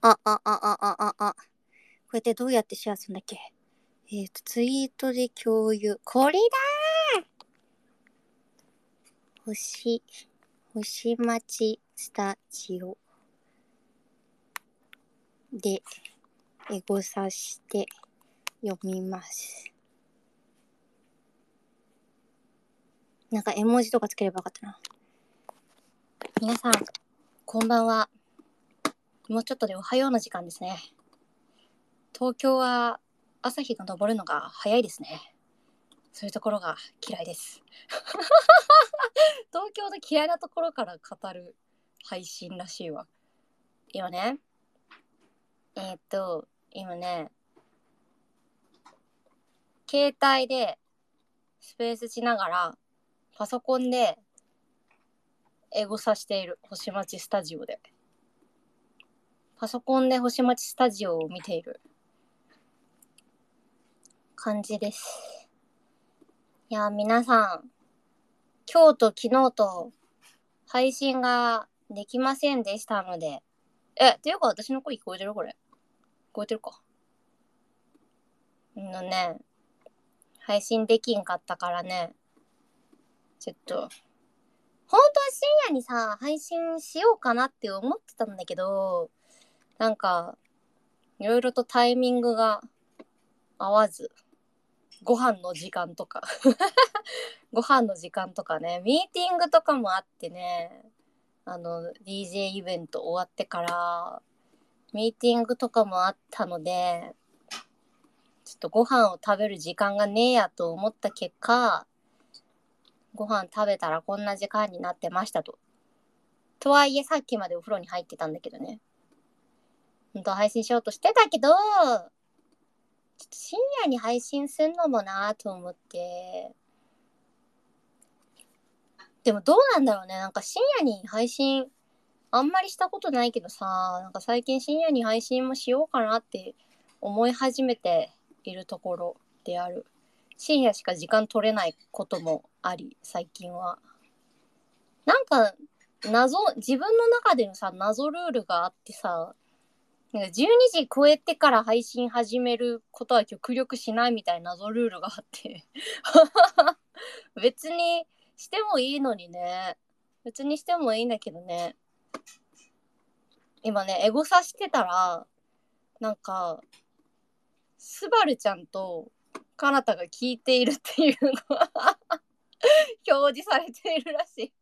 こうやってどうやってシェアするんだっけ。ツイートで共有。これだー。星町スタジオでエゴサして読みます。なんか絵文字とかつければよかったな。皆さん、こんばんは。もうちょっとでおはようの時間ですね。東京は朝日が昇るのが早いですね。そういうところが嫌いです。東京の嫌いなところから語る配信らしいわ。今ね、携帯でスペースしながらパソコンでエゴサしている。星町スタジオで。パソコンで星町スタジオを見ている感じです。いや、皆さん、今日と昨日と配信ができませんでしたので、ていうか私の声聞こえてる？これ。聞こえてるか？配信できんかったからね、ちょっと、本当は深夜にさ、配信しようかなって思ってたんだけど、なんか、いろいろとタイミングが合わず、ご飯の時間とかね、ミーティングとかもあってね、DJ イベント終わってから、ミーティングとかもあったので、ちょっとご飯を食べる時間がねえやと思った結果、ご飯食べたらこんな時間になってましたと。とはいえさっきまでお風呂に入ってたんだけどね。本当は配信しようとしてたけど、ちょっと深夜に配信すんのもなと思って。でもどうなんだろうね。なんか深夜に配信あんまりしたことないけどさ、なんか最近深夜に配信もしようかなって思い始めているところである。深夜しか時間取れないこともあり、最近は。なんか自分の中でのさ、謎ルールがあってさ、なんか12時超えてから配信始めることは極力しないみたいな謎ルールがあって別にしてもいいのにね。別にしてもいいんだけどね。今ね、エゴサしてたら、なんか、スバルちゃんとカナタが聞いているっていうのが表示されているらしい。聞いてる？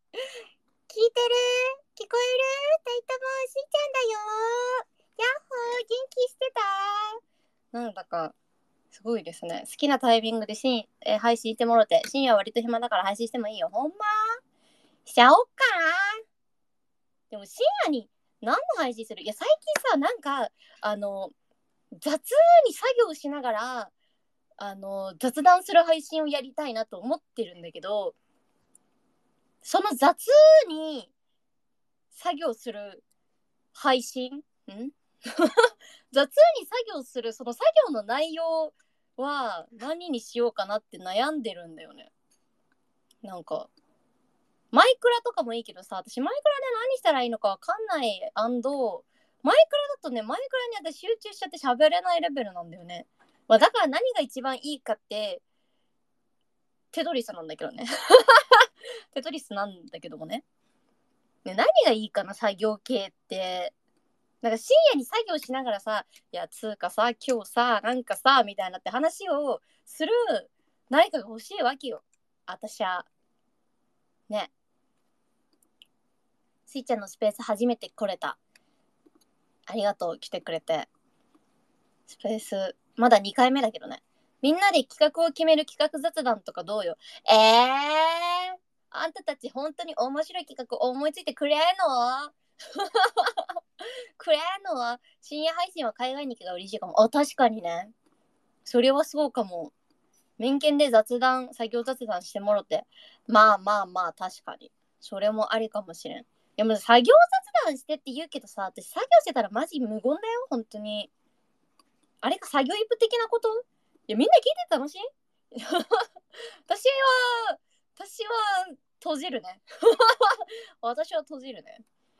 聞こえる？タイタマしーちゃんだよ。やっほー、元気してた？なんだか、すごいですね。好きなタイミングで配信してもろて、深夜は割と暇だから配信してもいいよ。ほんましちゃおっかな。でも深夜に何の配信する？いや、最近さ、なんか、雑に作業しながら、雑談する配信をやりたいなと思ってるんだけど、その雑に作業する配信雑に作業するその作業の内容は何にしようかなって悩んでるんだよね。なんかマイクラとかもいいけどさ、私マイクラで何したらいいのかわかんない。マイクラだとね、マイクラに私集中しちゃって喋れないレベルなんだよね。だから何が一番いいかってテトリスなんだけどねテトリスなんだけどもね。何がいいかな、作業系って。なんか深夜に作業しながらさ、いや、つうかさ、今日さ、なんかさ、みたいなって話をする何かが欲しいわけよ。私は。ね。スイちゃんのスペース初めて来れた。ありがとう、来てくれて。スペース、まだ2回目だけどね。みんなで企画を決める企画雑談とかどうよ。あんたたち本当に面白い企画思いついてくれんのくれんの？深夜配信は海外に行きが嬉しいかも。確かにね。それはそうかも。面見で作業雑談してもろて。まあ、確かに。それもありかもしれん。でも作業雑談してって言うけどさ、私作業してたらマジ無言だよ、本当に。あれか作業イプ的なこと？いや、みんな聞いてて楽しい私は閉じるね。私は閉じるね。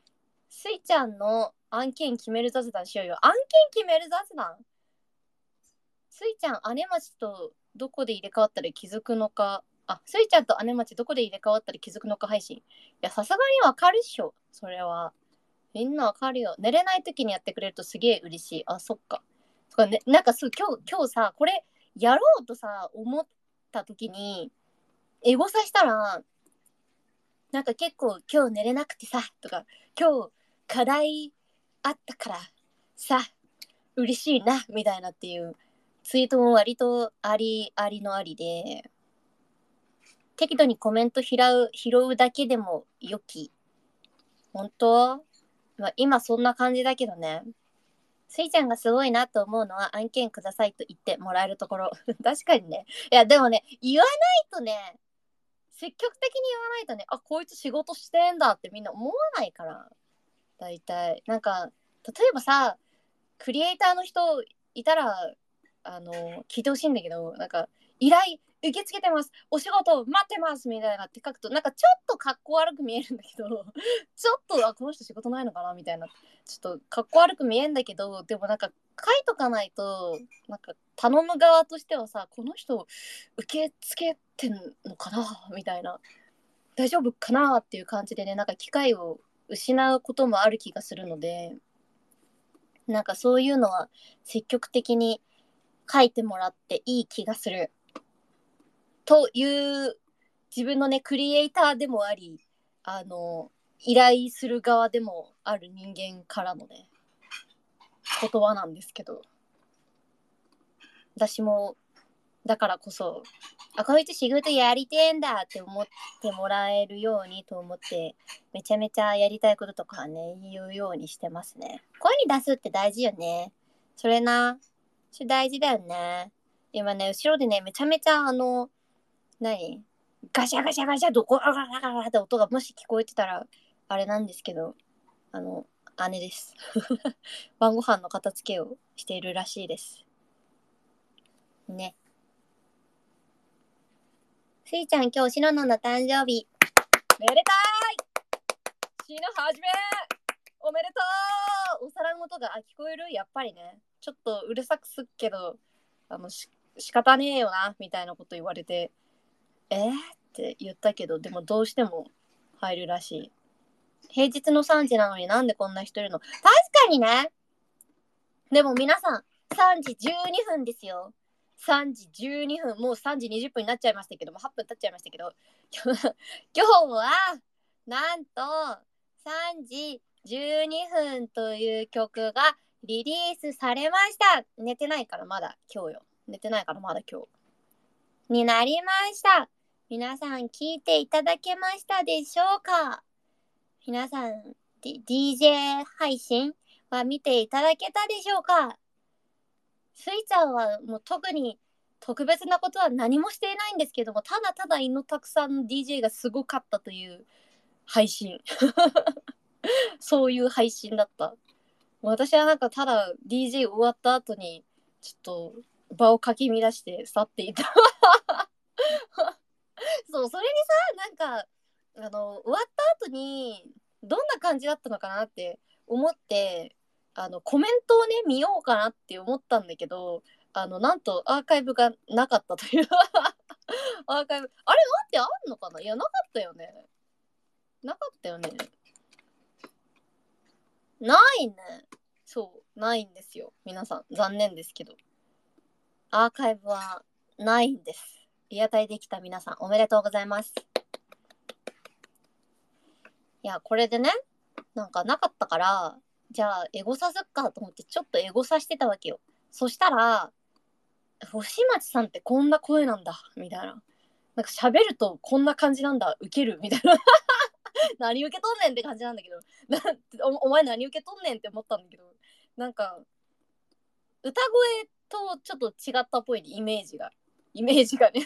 スイちゃんの案件決める雑談しようよ。案件決める雑談。スイちゃん、姉町とどこで入れ替わったら気づくのか。あ、スイちゃんと姉町どこで入れ替わったら気づくのか配信。いや、さすがにわかるっしょ。それは。みんなわかるよ。寝れない時にやってくれるとすげえ嬉しい。あ、そっか。そっかね、なんか今日さ、これやろうとさ、思った時に、エゴサしたら、なんか結構今日寝れなくてさ、とか、今日課題あったからさ、嬉しいな、みたいなっていうツイートも割とありのありで、適度にコメント拾うだけでも良き。本当？まあ、今そんな感じだけどね。スイちゃんがすごいなと思うのは案件くださいと言ってもらえるところ。確かにね。いやでもね、言わないとね、積極的に言わないとね、あ、こいつ仕事してんだってみんな思わないから。大体。なんか、例えばさ、クリエイターの人いたら、聞いてほしいんだけど、なんか、依頼受け付けてます、お仕事待ってますみたいなって書くと、なんかちょっとかっこ悪く見えるんだけど、ちょっと、この人仕事ないのかなみたいな、ちょっとかっこ悪く見えるんだけど、でもなんか書いとかないと、なんか頼む側としてはさ、この人受け付けてんのかなみたいな、大丈夫かなっていう感じでね、なんか機会を失うこともある気がするので、なんかそういうのは積極的に書いてもらっていい気がするという自分のねクリエイターでもあり、依頼する側でもある人間からのね言葉なんですけど、私もだからこそ、あ、こいつ仕事やりてえんだって思ってもらえるようにと思って、めちゃめちゃやりたいこととかね言うようにしてますね。声に出すって大事よね。それ大事だよね。今ね、後ろでね、めちゃめちゃ何ガシャガシャガシャとゴラガラガラって音がもし聞こえてたら、あれなんですけど、姉です。晩ご飯の片付けをしているらしいです。ね。スイちゃん、今日しののの誕生日。めでたいしのはじめおめでとう。お皿の音が聞こえる？やっぱりね。ちょっとうるさくすっけど、仕方ねえよな、みたいなこと言われて、って言ったけど、でもどうしても入るらしい。平日の3時なのになんでこんな人いるの？確かにね。でも皆さん、3時12分ですよ。3時12分、もう3時20分になっちゃいましたけども、8分経っちゃいましたけど、今日は、なんと、3時12分という曲がリリースされました。寝てないからまだ今日よ。寝てないからまだ今日。になりました。皆さん聞いていただけましたでしょうか？皆さん、DJ 配信は見ていただけたでしょうか？スイちゃんはもう特に特別なことは何もしていないんですけども、ただただイノタクさんの DJ がすごかったという配信。そういう配信だった。私はなんかただ DJ 終わった後にちょっと場をかき乱して去っていた。そう、それにさ、なんか終わった後にどんな感じだったのかなって思って、コメントをね見ようかなって思ったんだけど、なんとアーカイブがなかったという。アーカイブあれ待って、あんのかな？いや、なかったよね。なかったよね。ないね。そう、ないんですよ。皆さん、残念ですけど。アーカイブはないんです。リアタイできた皆さん、おめでとうございます。いや、これでね、なんかなかったから、じゃあ、エゴサすっかと思って、ちょっとエゴサしてたわけよ。そしたら、星町さんってこんな声なんだ、みたいな。なんか喋るとこんな感じなんだ、ウケる、みたいな。何受け取んねんって感じなんだけど、お前何受け取んねんって思ったんだけど、なんか、歌声とちょっと違ったっぽい、ね、イメージがね。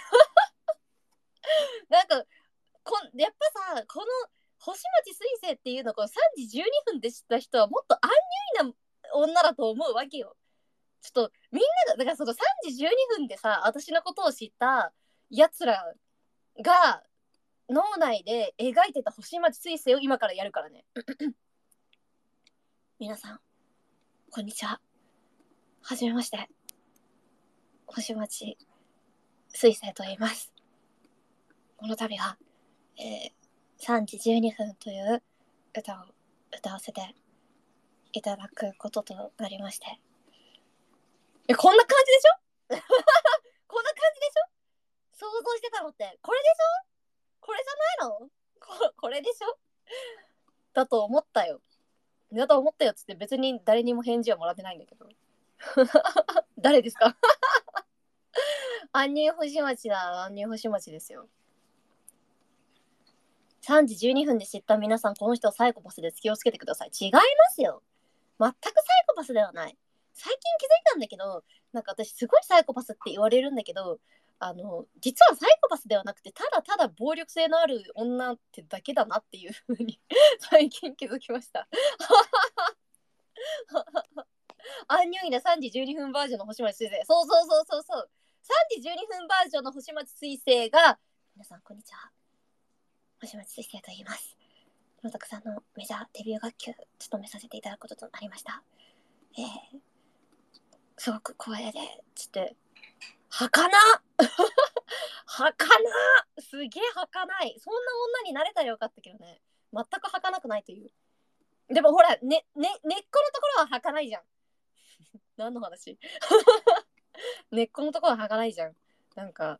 なんかやっぱさ、この星町水星っていうのを3時12分で知った人はもっとアンニュイな女だと思うわけよ。ちょっとみんながだからその3時12分でさ、私のことを知ったやつらが脳内で描いてた星町水星を今からやるからね。 皆さん、こんにちは。はじめまして。星町水星と言います。この度は、3時12分という歌を歌わせていただくこととなりまして。こんな感じでしょこんな感じでしょ。想像してたのってこれでしょ。これじゃないの。これでしょ。だと思ったよっつって別に誰にも返事はもらってないんだけど誰ですかアンニュイ星町だ。アンニュイ星町ですよ。3時12分で知った皆さん、この人はサイコパスです。気をつけてください。違いますよ。全くサイコパスではない。最近気づいたんだけど、なんか私すごいサイコパスって言われるんだけど、実はサイコパスではなくて、ただただ暴力性のある女ってだけだなっていう風に最近気づきましたアンニュイな3時12分バージョンの星町水星。そう3時12分バージョンの星町水星が、皆さんこんにちは、星町水星と言います。野沢さんのメジャーデビュー楽曲務めさせていただくこととなりました。すごく光栄でつってはかなすげえはかない。そんな女になれたらよかったけどね、全くはかなくないという。でもほら、根っこのところははかないじゃん何の話根っこのところははかないじゃん。なんか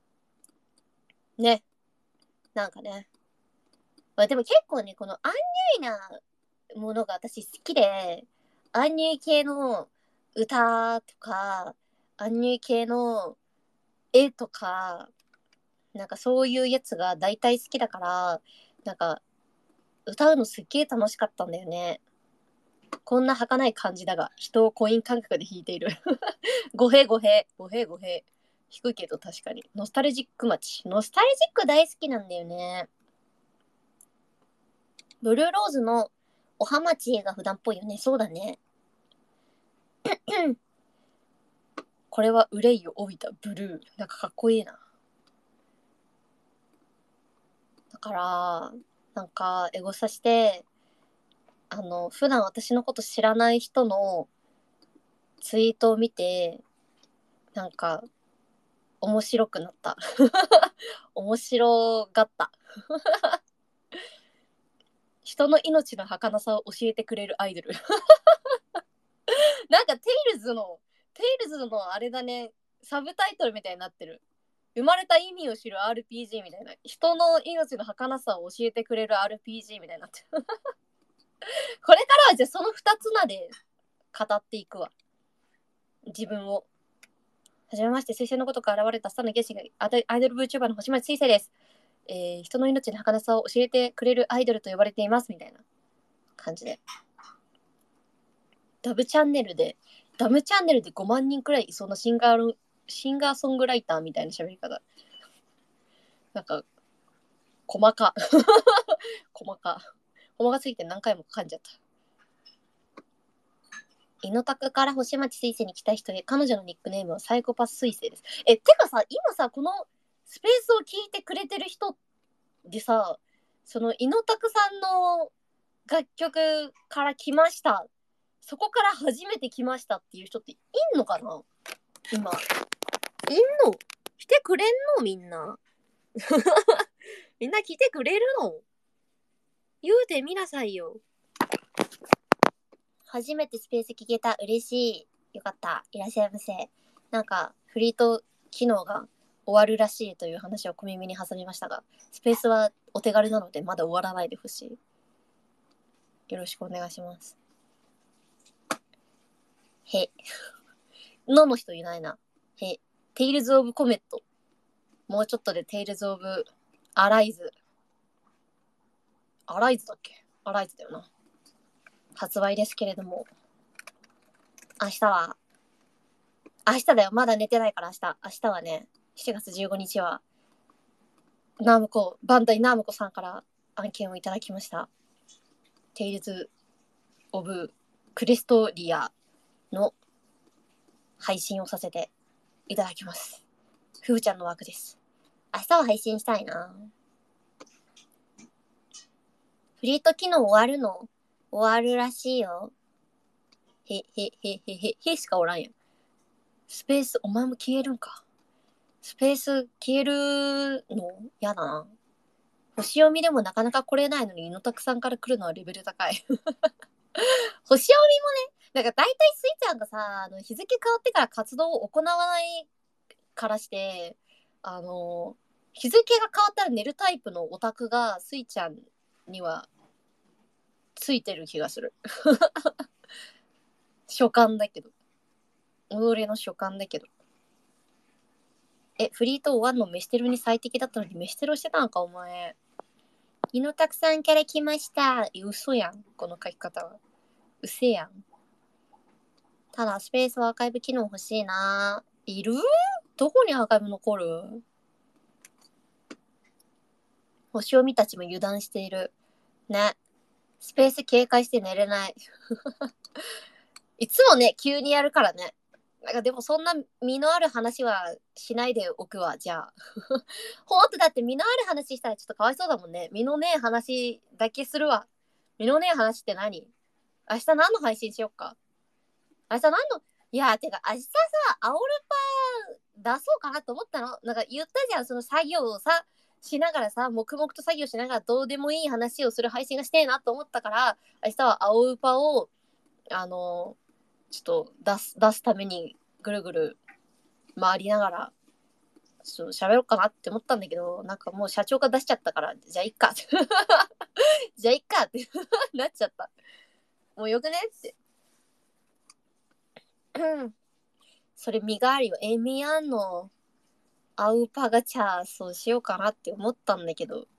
ね、なんかね、でも結構ね、このアンニュイなものが私好きで、アンニュイ系の歌とか、アンニュイ系の絵とか、なんかそういうやつが大体好きだから、なんか歌うのすっげえ楽しかったんだよね。こんな儚い感じだが、人をコイン感覚で弾いている。語弊。弾くけど確かに。ノスタルジック街。ノスタルジック大好きなんだよね。ブルーローズのおはまちが普段っぽいよね。そうだね。これは憂いを帯びたブルー。なんかかっこいいな。だから、なんかエゴサして、普段私のこと知らない人のツイートを見て、なんか面白くなった。面白がった。人の命の儚さを教えてくれるアイドル。なんかテイルズのあれだね、サブタイトルみたいになってる。生まれた意味を知る RPG みたいな。人の命の儚さを教えてくれる RPG みたいになってる。これからはじゃあその2つまで語っていくわ。自分を。はじめまして、水星のことから現れたスターのゲスがアイドル VTuber の星町水星です。人の命の儚さを教えてくれるアイドルと呼ばれていますみたいな感じで。ダムチャンネルで5万人くらいいそうなシンガーソングライターみたいな喋り方。なんか、細かすぎて何回も噛んじゃった。イノタクから星町水星に来た人へ、彼女のニックネームはサイコパス水星です。てかさ、今さ、このスペースを聞いてくれてる人でさ、そのイノタクさんの楽曲から来ました、そこから初めて来ましたっていう人っていんのかな。今いんの？来てくれんの？みんなみんな来てくれるの？言うてみなさいよ。初めてスペース聞けた。嬉しい。よかった。いらっしゃいませ。なんかフリート機能が終わるらしいという話を小耳に挟みましたが、スペースはお手軽なのでまだ終わらないでほしい。よろしくお願いします。への人いないな。へテイルズ・オブ・コメット。もうちょっとでテイルズ・オブ・アライズだっけ？アライズだよな。発売ですけれども、明日だよ。まだ寝てないから明日はね、7月15日はバンダイナムコさんから案件をいただきました。テイルズ・オブ・クレストリアの配信をさせていただきます。ふーちゃんの枠です。明日は配信したいな。フリート機能終わるらしいよ。 へしかおらんやん。スペース、お前も消えるんか。スペース消えるのやだな。星読みでもなかなか来れないのに、イノタクさんから来るのはレベル高い。星読みもね、なんか大体スイちゃんがさ、日付変わってから活動を行わないからして、日付が変わったら寝るタイプのオタクがスイちゃんにはついてる気がする。所感だけど。己の所感だけど。フリート1の飯テロに最適だったのに飯テロしてたんか、お前。イノタクさんから来ました。嘘やん、この書き方は。うせやん。ただ、スペースはアーカイブ機能欲しいな。いる？どこにアーカイブ残る？星読みたちも油断している。ね。スペース警戒して寝れない。いつもね、急にやるからね。なんかでもそんな身のある話はしないでおくわ、じゃあ。ほんとだって身のある話したらちょっとかわいそうだもんね。身のねえ話だけするわ。身のねえ話って何？明日何の配信しよっか？明日何の、いや、てか明日さ、アオルパ出そうかなと思ったの。なんか言ったじゃん、その作業をさ、しながらさ、黙々と作業しながらどうでもいい話をする配信がしてえなと思ったから、明日はアオルパを、ちょっと出すためにぐるぐる回りながら、ちょっと喋ろうかなって思ったんだけど、なんかもう社長が出しちゃったから、じゃあいっか。じゃあいっかってなっちゃった。もうよくねって。それ身があるよ。エミアンのアウパガチャそうしようかなって思ったんだけど。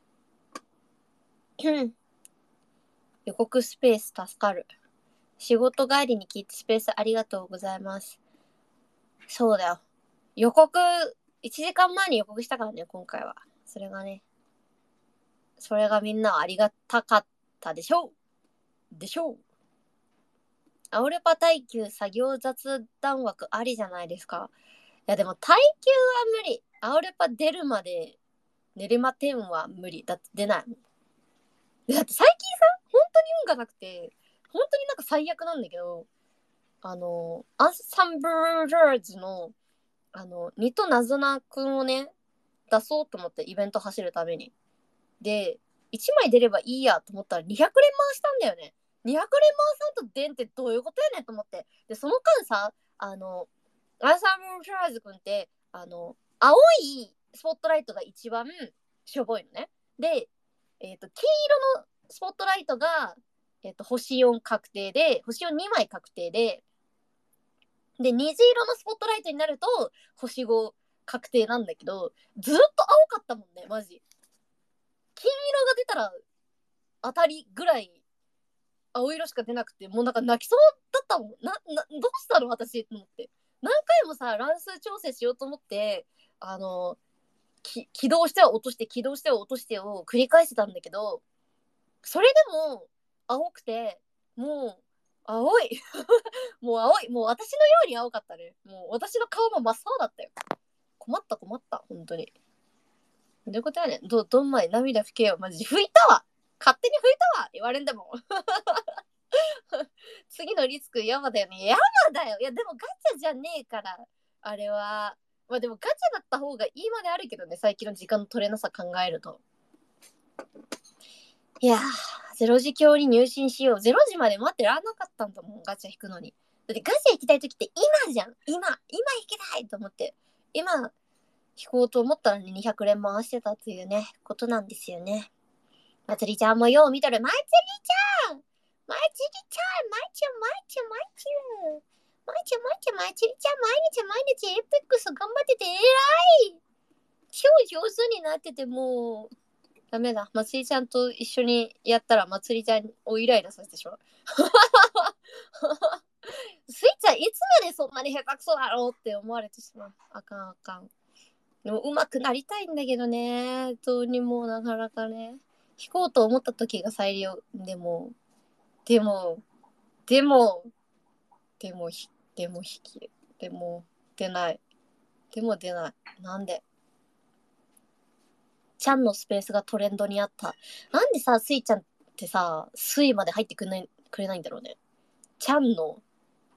予告スペース助かる。仕事帰りに聞いてスペースありがとうございます。そうだよ。予告、1時間前に予告したからね、今回は。それがね。それがみんなありがたかったでしょう。でしょう。アオルパ耐久作業雑談枠ありじゃないですか。いやでも耐久は無理。アオルパ出るまで寝れま10は無理。だって出ないもん。だって最近さ、本当に運がなくて、本当になんか最悪なんだけど、アンサンブルーズの、ニとナズナくんをね、出そうと思ってイベント走るために。で、1枚出ればいいやと思ったら200連回したんだよね。200連回さんと出んってどういうことやねんと思って。で、その間さ、アンサンブルーズくんって、青いスポットライトが一番しょぼいのね。で、黄色のスポットライトが、星4確定で、星4 2枚確定で、虹色のスポットライトになると、星5確定なんだけど、ずっと青かったもんね、マジ。金色が出たら当たりぐらい青色しか出なくて、もうなんか泣きそうだったもん。どうしたの私と思って。何回もさ、乱数調整しようと思って、起動しては落として、起動しては落としてを繰り返してたんだけど、それでも青くて、もう青い。もう青い。もう私のように青かったね。もう私の顔も真っ青だったよ。困った困った。本当に。どういうことやねん。どんまい涙拭けよ。マジ拭いたわ。勝手に拭いたわ。言われんでも。次のリスク山だよね。山だよ。いやでもガチャじゃねえから。あれは。まあでもガチャだった方がいいまであるけどね。最近の時間の取れなさ考えると。いやー、0時今日に入信しよう。0時まで待ってらんなかったんだもん。ガチャ引くのに。だってガチャ引きたい時って今じゃん。今引きたいと思って。今引こうと思ったらね、200連回してたというね、ことなんですよね。まつりちゃんもよう見とる。まつりちゃんまつりちゃんまちゅまちゅまちゅまちゅまちゅまつりちゃん毎日エイペックス頑張ってて偉い超上手になっててもう、ダメだ。まつりちゃんと一緒にやったらまつりちゃんをイライラさせてしまう。スイちゃんいつまでそんなに下手くそだろうって思われてしまう。あかんあかん。でも上手くなりたいんだけどね。どうにもなかなかね。弾こうと思った時が最良。でも、でも、でも、でも、でも引き、でも、出ない。でも出ない。なんでちゃんのスペースがトレンドにあった。なんでさ、スイちゃんってさ、スイまで入ってくれないんだろうね。ちゃんの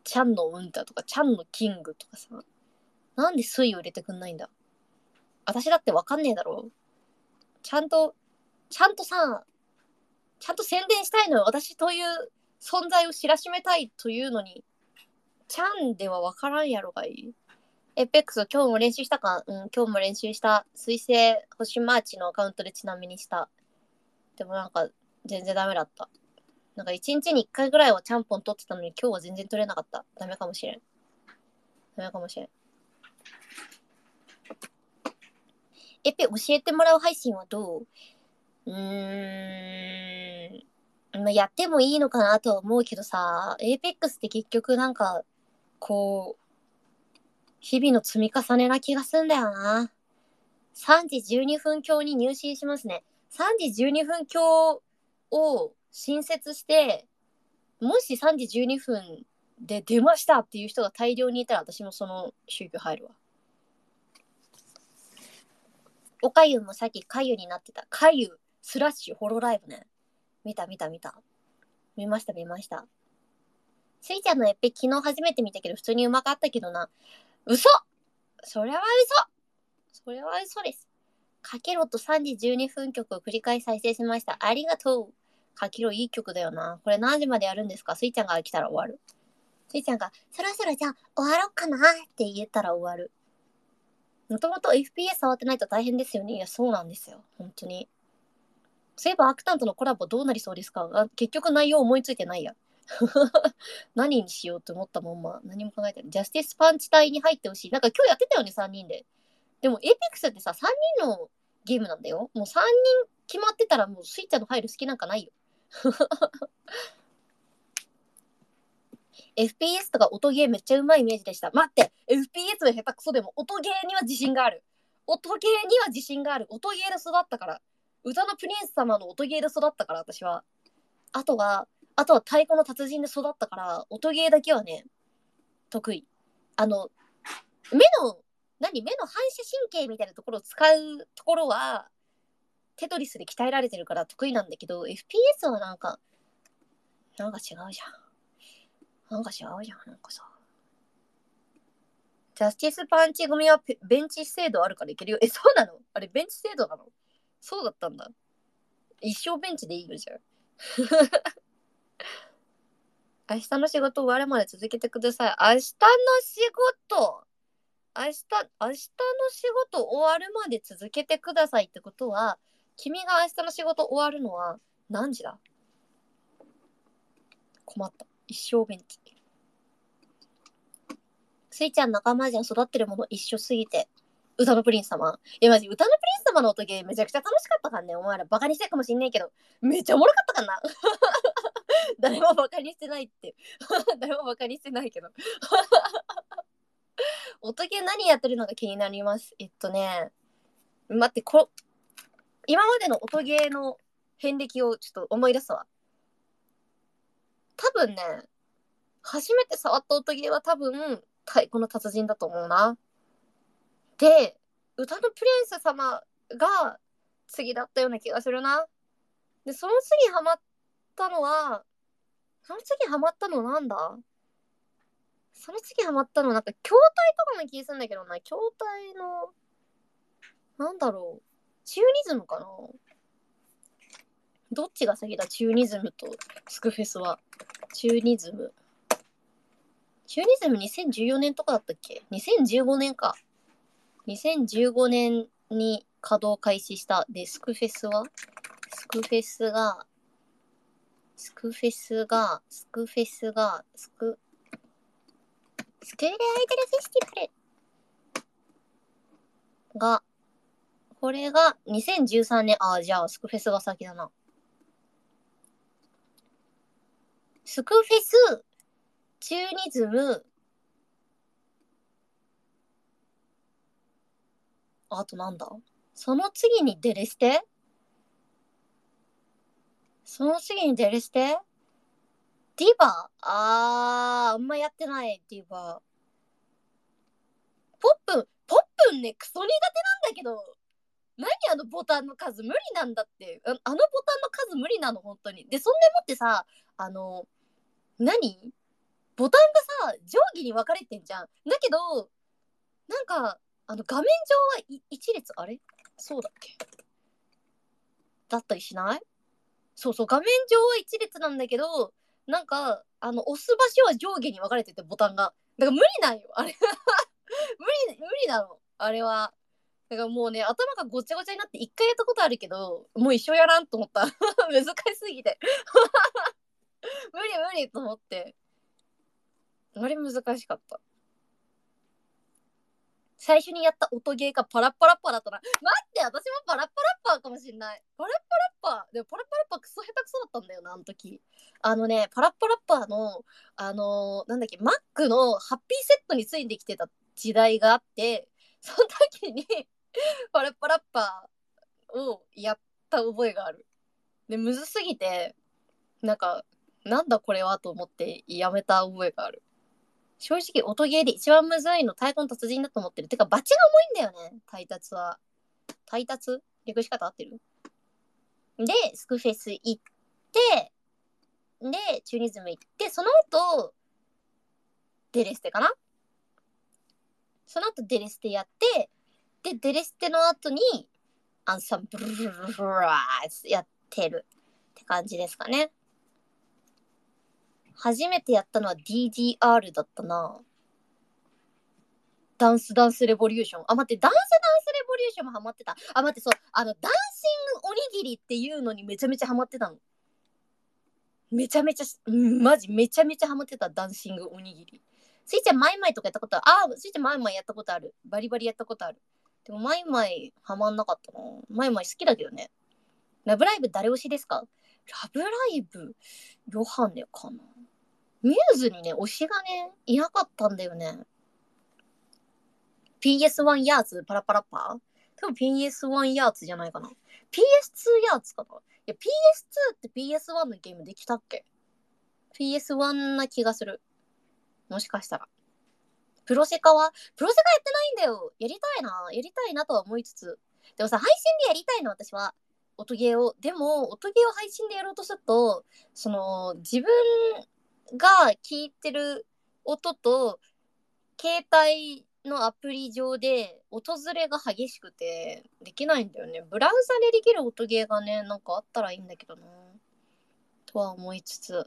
ちゃんのウンタとかちゃんのキングとかさ、なんで水を入れてくんないんだ。私だってわかんねえだろ。ちゃんとさ、ちゃんと宣伝したいのよ。私という存在を知らしめたいというのに、ちゃんではわからんやろがいい。エペックス今日も練習したか？うん、今日も練習した。水星星マーチのアカウントでちなみにした。でもなんか全然ダメだった。なんか1日に1回ぐらいはちゃんぽん取ってたのに今日は全然取れなかった。ダメかもしれん。ダメかもしれん。エペ教えてもらう配信はどう？やってもいいのかなとは思うけどさ、エーペックスって結局なんか、こう、日々の積み重ねな気がすんだよな。3時12分強に入信しますね。3時12分強を新設して、もし3時12分で出ましたっていう人が大量にいたら私もその宗教入るわ。おかゆもさっきかゆになってた。かゆスラッシュホロライブね。見た。見ました。スイちゃんのエペ昨日初めて見たけど普通にうまかったけどな。嘘！それは嘘です。かけろと3時12分曲を繰り返し再生しました。ありがとう。かけろいい曲だよな。これ何時までやるんですか？スイちゃんが来たら終わる。スイちゃんがそろそろじゃあ終わろうかなって言ったら終わる。もともと FPS 触ってないと大変ですよね。いや、そうなんですよ。本当に。そういえばアクタンとのコラボどうなりそうですか？結局内容思いついてないや。何にしようと思ったまんま何も考えてない。ジャスティスパンチ隊に入ってほしい。なんか今日やってたよね、3人で。でもエイペックスってさ、3人のゲームなんだよ。もう3人決まってたらもうスイッチャーの入る隙なんかないよ。FPS とか音ゲーめっちゃうまいイメージでした。待って、FPS は下手くそでも音ゲーには自信がある。音ゲーには自信がある。音ゲーで育ったから。歌のプリンス様の音ゲーで育ったから、私は。あとは太鼓の達人で育ったから、音ゲーだけはね、得意。目の反射神経みたいなところを使うところは、テトリスで鍛えられてるから得意なんだけど、FPS はなんか違うじゃん。なんかさ。ジャスティスパンチ組はベンチ制度あるからいけるよ。そうなの？あれベンチ制度なの？そうだったんだ。一生ベンチでいいよじゃん。明日の仕事終わるまで続けてください。明日の仕事終わるまで続けてくださいってことは、君が明日の仕事終わるのは何時だ？困った。一生ベンチ。スイちゃん仲間じゃん、育ってるもの一緒すぎて。歌のプリンス様。いやマジ、歌のプリンス様の音ゲーめちゃくちゃ楽しかったからね。お前らバカにしてるかもしんないけど、めっちゃおもろかったかな。誰もバカにしてないって。誰もバカにしてないけど。音ゲー何やってるのか気になります。待って、今までの音ゲーの遍歴をちょっと思い出すわ。多分ね、初めて触った音ゲーは多分、太鼓の達人だと思うな。で、歌のプリンス様が次だったような気がするな。で、その次ハマったのなんだ？その次ハマったのなんか、筐体とかの気するんだけどな。筐体の、なんだろう。チューニズムかな？どっちが先だ？チューニズムとスクフェスは。チューニズム2014年とかだったっけ？ 2015 年か。2015年に稼働開始した。で、スクフェスが、スクールアイドルフェスティバルが、これが2013年。じゃあ、スクフェスが先だな。スクフェス、チューニズム、あとなんだ？その次にデレステ？ディバ？あんまやってない、ディバ。ポップンね、クソ苦手なんだけど、何あのボタンの数無理なんだって。あのボタンの数無理なの、本当に。で、そんでもってさ、何ボタンがさ上下に分かれてんじゃん。だけどなんか画面上は一列、あれそうだっけだったりしない？そうそう、画面上は一列なんだけど、なんか押す場所は上下に分かれてて、ボタンがだから無理なんよあれ無理なのあれは。だからもうね、頭がごちゃごちゃになって一回やったことあるけど、もう一生やらんと思った難しすぎて無理無理と思って、あれ難しかった。最初にやった音ゲーがパラッパラッパだったな。待って、私もパラッパラッパーかもしんない。パラッパラッパー。でもパラッパラッパークソ下手くそだったんだよな、あの時。パラッパラッパーの、なんだっけ、Mac のハッピーセットについてきてた時代があって、その時にパラッパラッパーをやった覚えがある。で、むずすぎて、なんか、なんだこれはと思ってやめた覚えがある。正直音ゲーで一番むずいの太鼓の達人だと思ってる。てかバチが重いんだよね、タイタツは。タイタツ略し方合ってる？で、スクフェス行って、で、チューニズム行って、その後、デレステかな。その後デレステやって、で、デレステの後に、アンサンブルルルルラーやってるって感じですかね。初めてやったのは DDR だったな。ダンスレボリューション。あ、待って、ダンスレボリューションもハマってた。あ、待って、そう、ダンシングおにぎりっていうのにめちゃめちゃハマってたの。めちゃめちゃ、マジめちゃめちゃハマってた、ダンシングおにぎり。スイちゃんマイマイとかやったことある？スイちゃんマイマイやったことある。バリバリやったことある。でもマイマイハマんなかったな。マイマイ好きだけどね。ラブライブ誰推しですか？ラブライブ、ヨハネかな。ミューズにね、推しがね、いなかったんだよね。PS1 ヤーツパラパラパー多分 PS1 ヤーツじゃないかな。PS2 ヤーツかな。いや、PS2 って PS1 のゲームできたっけ？ PS1 な気がする。もしかしたら。プロセカやってないんだよ。やりたいなとは思いつつ。でもさ、配信でやりたいの、私は。音ゲーを。でも、音ゲーを配信でやろうとすると、自分が聞いてる音と、携帯のアプリ上で訪れが激しくてできないんだよね。ブラウザでできる音ゲーがね、なんかあったらいいんだけどなとは思いつつ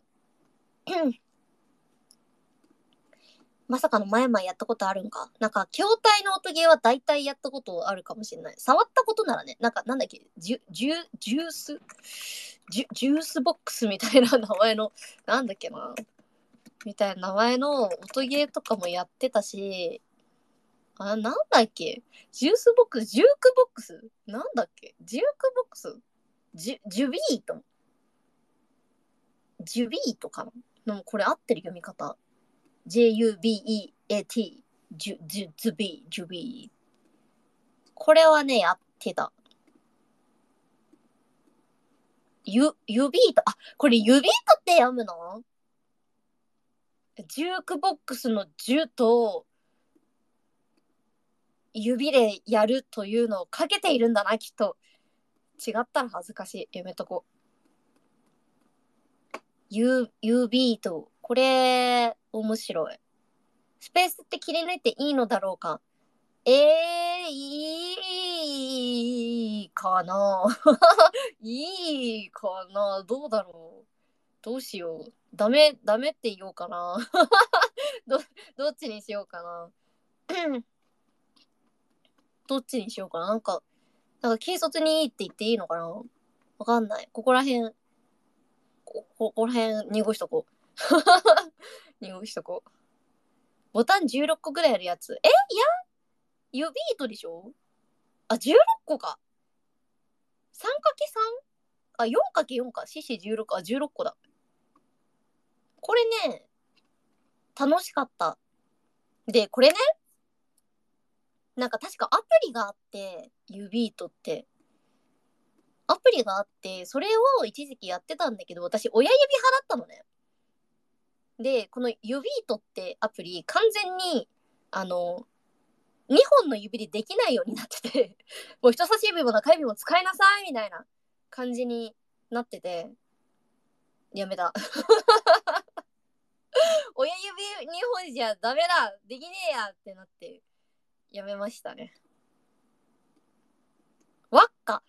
まさかの前々やったことあるんか。なんか筐体の音ゲーは大体やったことあるかもしれない。触ったことならね、なんだっけ、ジュースボックスみたいな名前のなんだっけなみたいな名前の音ゲーとかもやってたし、なんだっけ、ジュースボックス、ジュークボックスなんだっけ、ジュークボックスジュビートかな。でもこれ合ってる読み方。JUBEAT ジュビー。これはね、やってた。ユビート。あ、これユビートって読むの？ジュークボックスのジュと指でやるというのをかけているんだな、きっと。違ったら恥ずかしい。やめとこう。ユビート。これ、面白い。スペースって切り抜いていいのだろうか？いいかないいかな、どうだろう、どうしよう。ダメって言おうかなどっちにしようかなどっちにしようかな。なんか軽率にいいって言っていいのかな、わかんない。ここら辺濁しとこう濁しとこう。ボタン16個ぐらいあるやつ。いや指糸でしょ？あ、16個か。3×3？ あ、4×4 か。CC16。あ、16個だ。これね、楽しかった。で、これね、なんか確かアプリがあって、指糸って。アプリがあって、それを一時期やってたんだけど、私、親指派だったのね。で、この指糸ってアプリ、完全に、2本の指でできないようになっててもう人差し指も中指も使いなさいみたいな感じになってて、やめた親指2本じゃダメだ、できねえやってなってやめましたね。ワッカ、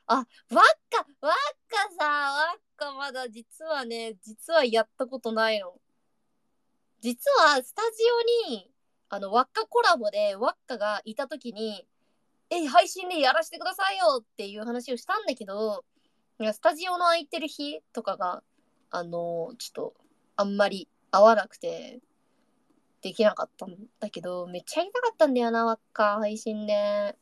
ワッカまだ実はやったことないの。実はスタジオにワッカコラボでワッカがいた時に配信でやらせてくださいよっていう話をしたんだけど、スタジオの空いてる日とかがちょっとあんまり合わなくてできなかったんだけど、めっちゃやりたかったんだよな、ワッカ配信で。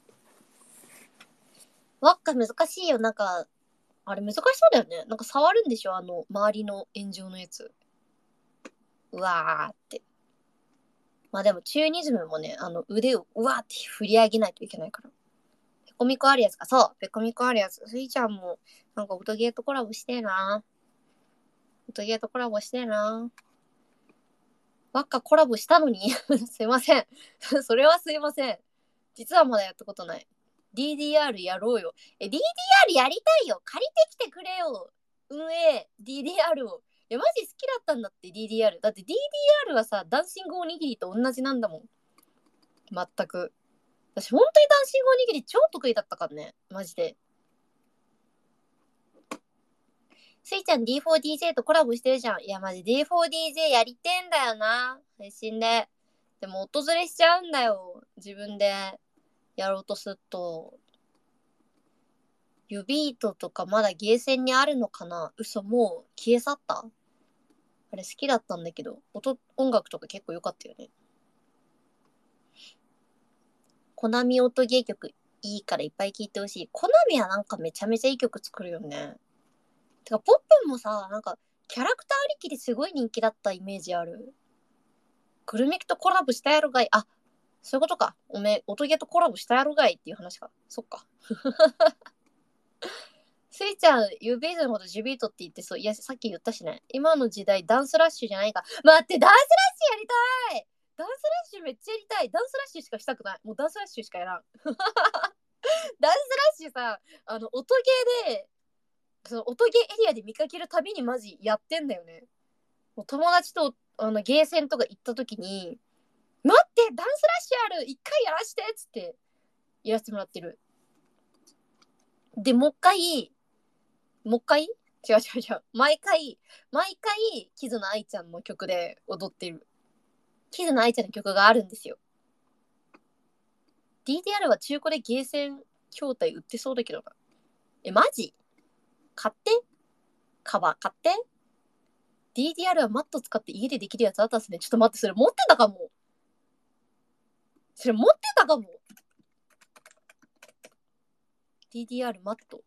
ワッカ難しいよ。なんかあれ難しそうだよね。なんか触るんでしょ、周りの炎上のやつ。うわーって。まあでもチューニズムもね、腕をうわーって振り上げないといけないから。ペコミコあるやつか。そう、ペコミコあるやつ。スイちゃんも、なんか音ゲーとコラボしてえな。音ゲーとコラボしてえな。ばっかコラボしたのにすいません。それはすいません。実はまだやったことない。DDR やろうよ。DDR やりたいよ。借りてきてくれよ。運営、DDR を。マジ好きだったんだって、DDR。だって DDR はさ、ダンシングおにぎりと同じなんだもん。全く。私、本当にダンシングおにぎり超得意だったからね。マジで。スイちゃん D4DJ とコラボしてるじゃん。いや、マジ D4DJ やりてんだよな。配信で。でも、音ずれしちゃうんだよ。自分でやろうとすると。ユビートとかまだゲーセンにあるのかな。嘘、もう消え去った。あれ好きだったんだけど、音楽とか結構良かったよね。コナミ音ゲー曲いいからいっぱい聴いてほしい。コナミはなんかめちゃめちゃいい曲作るよね。てか、ポップンもさ、なんかキャラクターありきですごい人気だったイメージある。グルメキとコラボしたやろがい。あ、そういうことか。おめえ、音ゲーとコラボしたやろがいっていう話か。そっか。スイちゃん、ユーベイズのことジュビートって言ってそう。いや、さっき言ったしね。今の時代、ダンスラッシュじゃないか。待って、ダンスラッシュやりたい。ダンスラッシュめっちゃやりたい。ダンスラッシュしかしたくない。もうダンスラッシュしかやらん。ダンスラッシュさ、音ゲーで、その音ゲーエリアで見かけるたびにマジやってんだよね。もう友達とゲーセンとか行った時に、待って、ダンスラッシュある、一回やらしてっつってやらせてもらってる。で、もう一回違う違う違う。毎回、キズナアイちゃんの曲で踊ってる。キズナアイちゃんの曲があるんですよ。DDR は中古でゲーセン筐体売ってそうだけどな。マジ買ってカバー買って。 DDR はマット使って家でできるやつあったっすね。ちょっと待って、それ持ってたかも。DDR マット。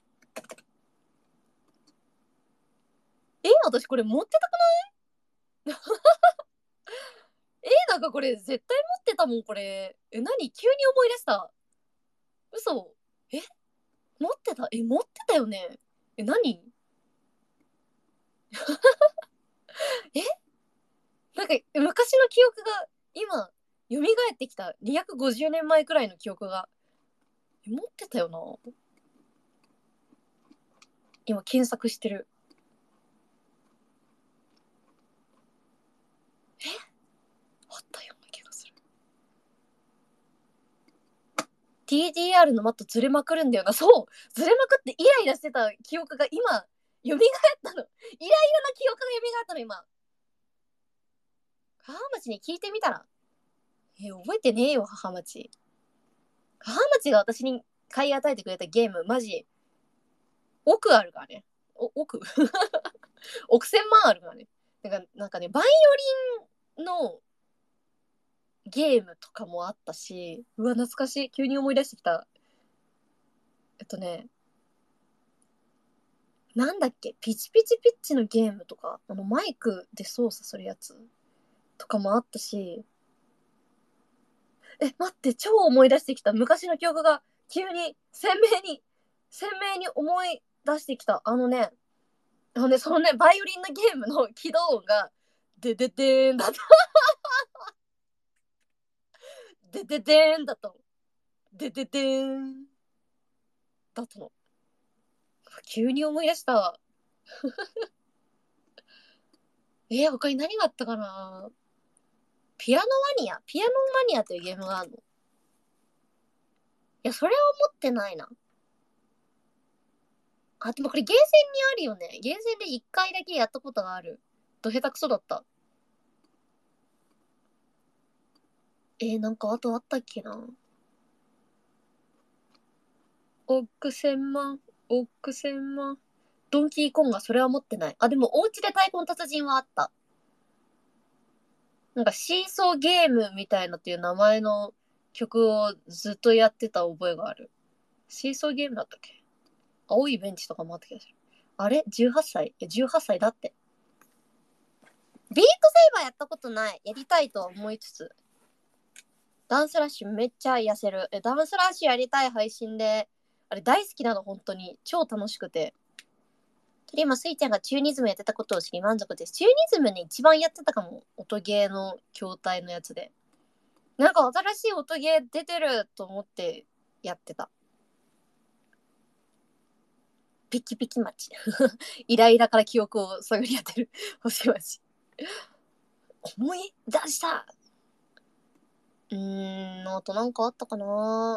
私これ持ってたくないなんかこれ絶対持ってたもん、これ。何急に思い出した。嘘。え持ってた持ってたよね。何えなんか昔の記憶が今、蘇ってきた。250年前くらいの記憶が。持ってたよな。今検索してる。あったような気がする。TDR のマットずれまくるんだよな。そうずれまくってイライラしてた記憶が今、蘇ったの。イライラな記憶が蘇ったの、今。母町に聞いてみたら。覚えてねえよ、母町。母町が私に買い与えてくれたゲーム、マジ、億あるからね。億億千万あるからね。なんかね、バイオリンのゲームとかもあったし、うわ、懐かしい。急に思い出してきた。ね、なんだっけ、ピチピチピッチのゲームとか、マイクで操作するやつとかもあったし、待って、超思い出してきた。昔の記憶が急に鮮明に思い出してきた。そのね、バイオリンのゲームの起動音が、でででーんだった。でででーんだったの。でででーんだったの。急に思い出した。 他に何があったかな。ピアノマニアというゲームがあるの。いや、それは持ってないな。あ、でもこれゲーセンにあるよね。ゲーセンで1回だけやったことがある。ど下手くそだった。なんかあとあったっけな。億千万、億千万。ドンキーコンガ、それは持ってない。あ、でもお家で太鼓の達人はあった。なんかシーソーゲームみたいなっていう名前の曲をずっとやってた覚えがある。シーソーゲームだったっけ。青いベンチとかもあった気がする。あれ ?18 歳？ いや、18歳だって。ビートセイバーやったことない。やりたいとは思いつつ。ダンスラッシュめっちゃ痩せる。ダンスラッシュやりたい配信で、あれ大好きなの、本当に。超楽しくて。今、スイちゃんがチューニズムやってたことを知り満足です。チューニズムね、一番やってたかも。音ゲーの筐体のやつで。なんか新しい音ゲー出てると思ってやってた。ピキピキ町。イライラから記憶を探り当てる星町。思い出した。あとなんかあったかな。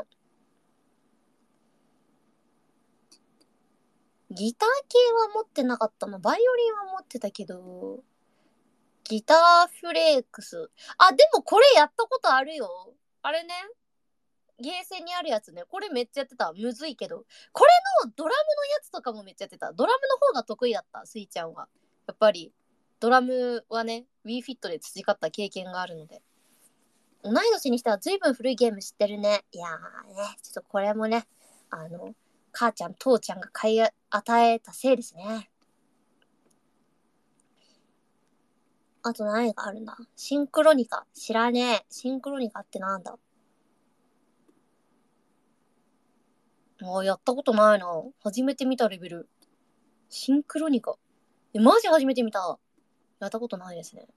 ギター系は持ってなかったの。バイオリンは持ってたけど、ギターフレークス。あ、でもこれやったことあるよ。あれね。ゲーセンにあるやつね。これめっちゃやってた。むずいけど。これのドラムのやつとかもめっちゃやってた。ドラムの方が得意だった、スイちゃんは。やっぱり、ドラムはね、WeFit で培った経験があるので。同い年にしては随分古いゲーム知ってるね。いやーね、ちょっとこれもね、母ちゃん、父ちゃんが買い与えたせいですね。あと何があるんだ。シンクロニカ。知らねえ。シンクロニカってなんだ。やったことないな。初めて見たレベル。シンクロニカ。マジ初めて見た。やったことないですね。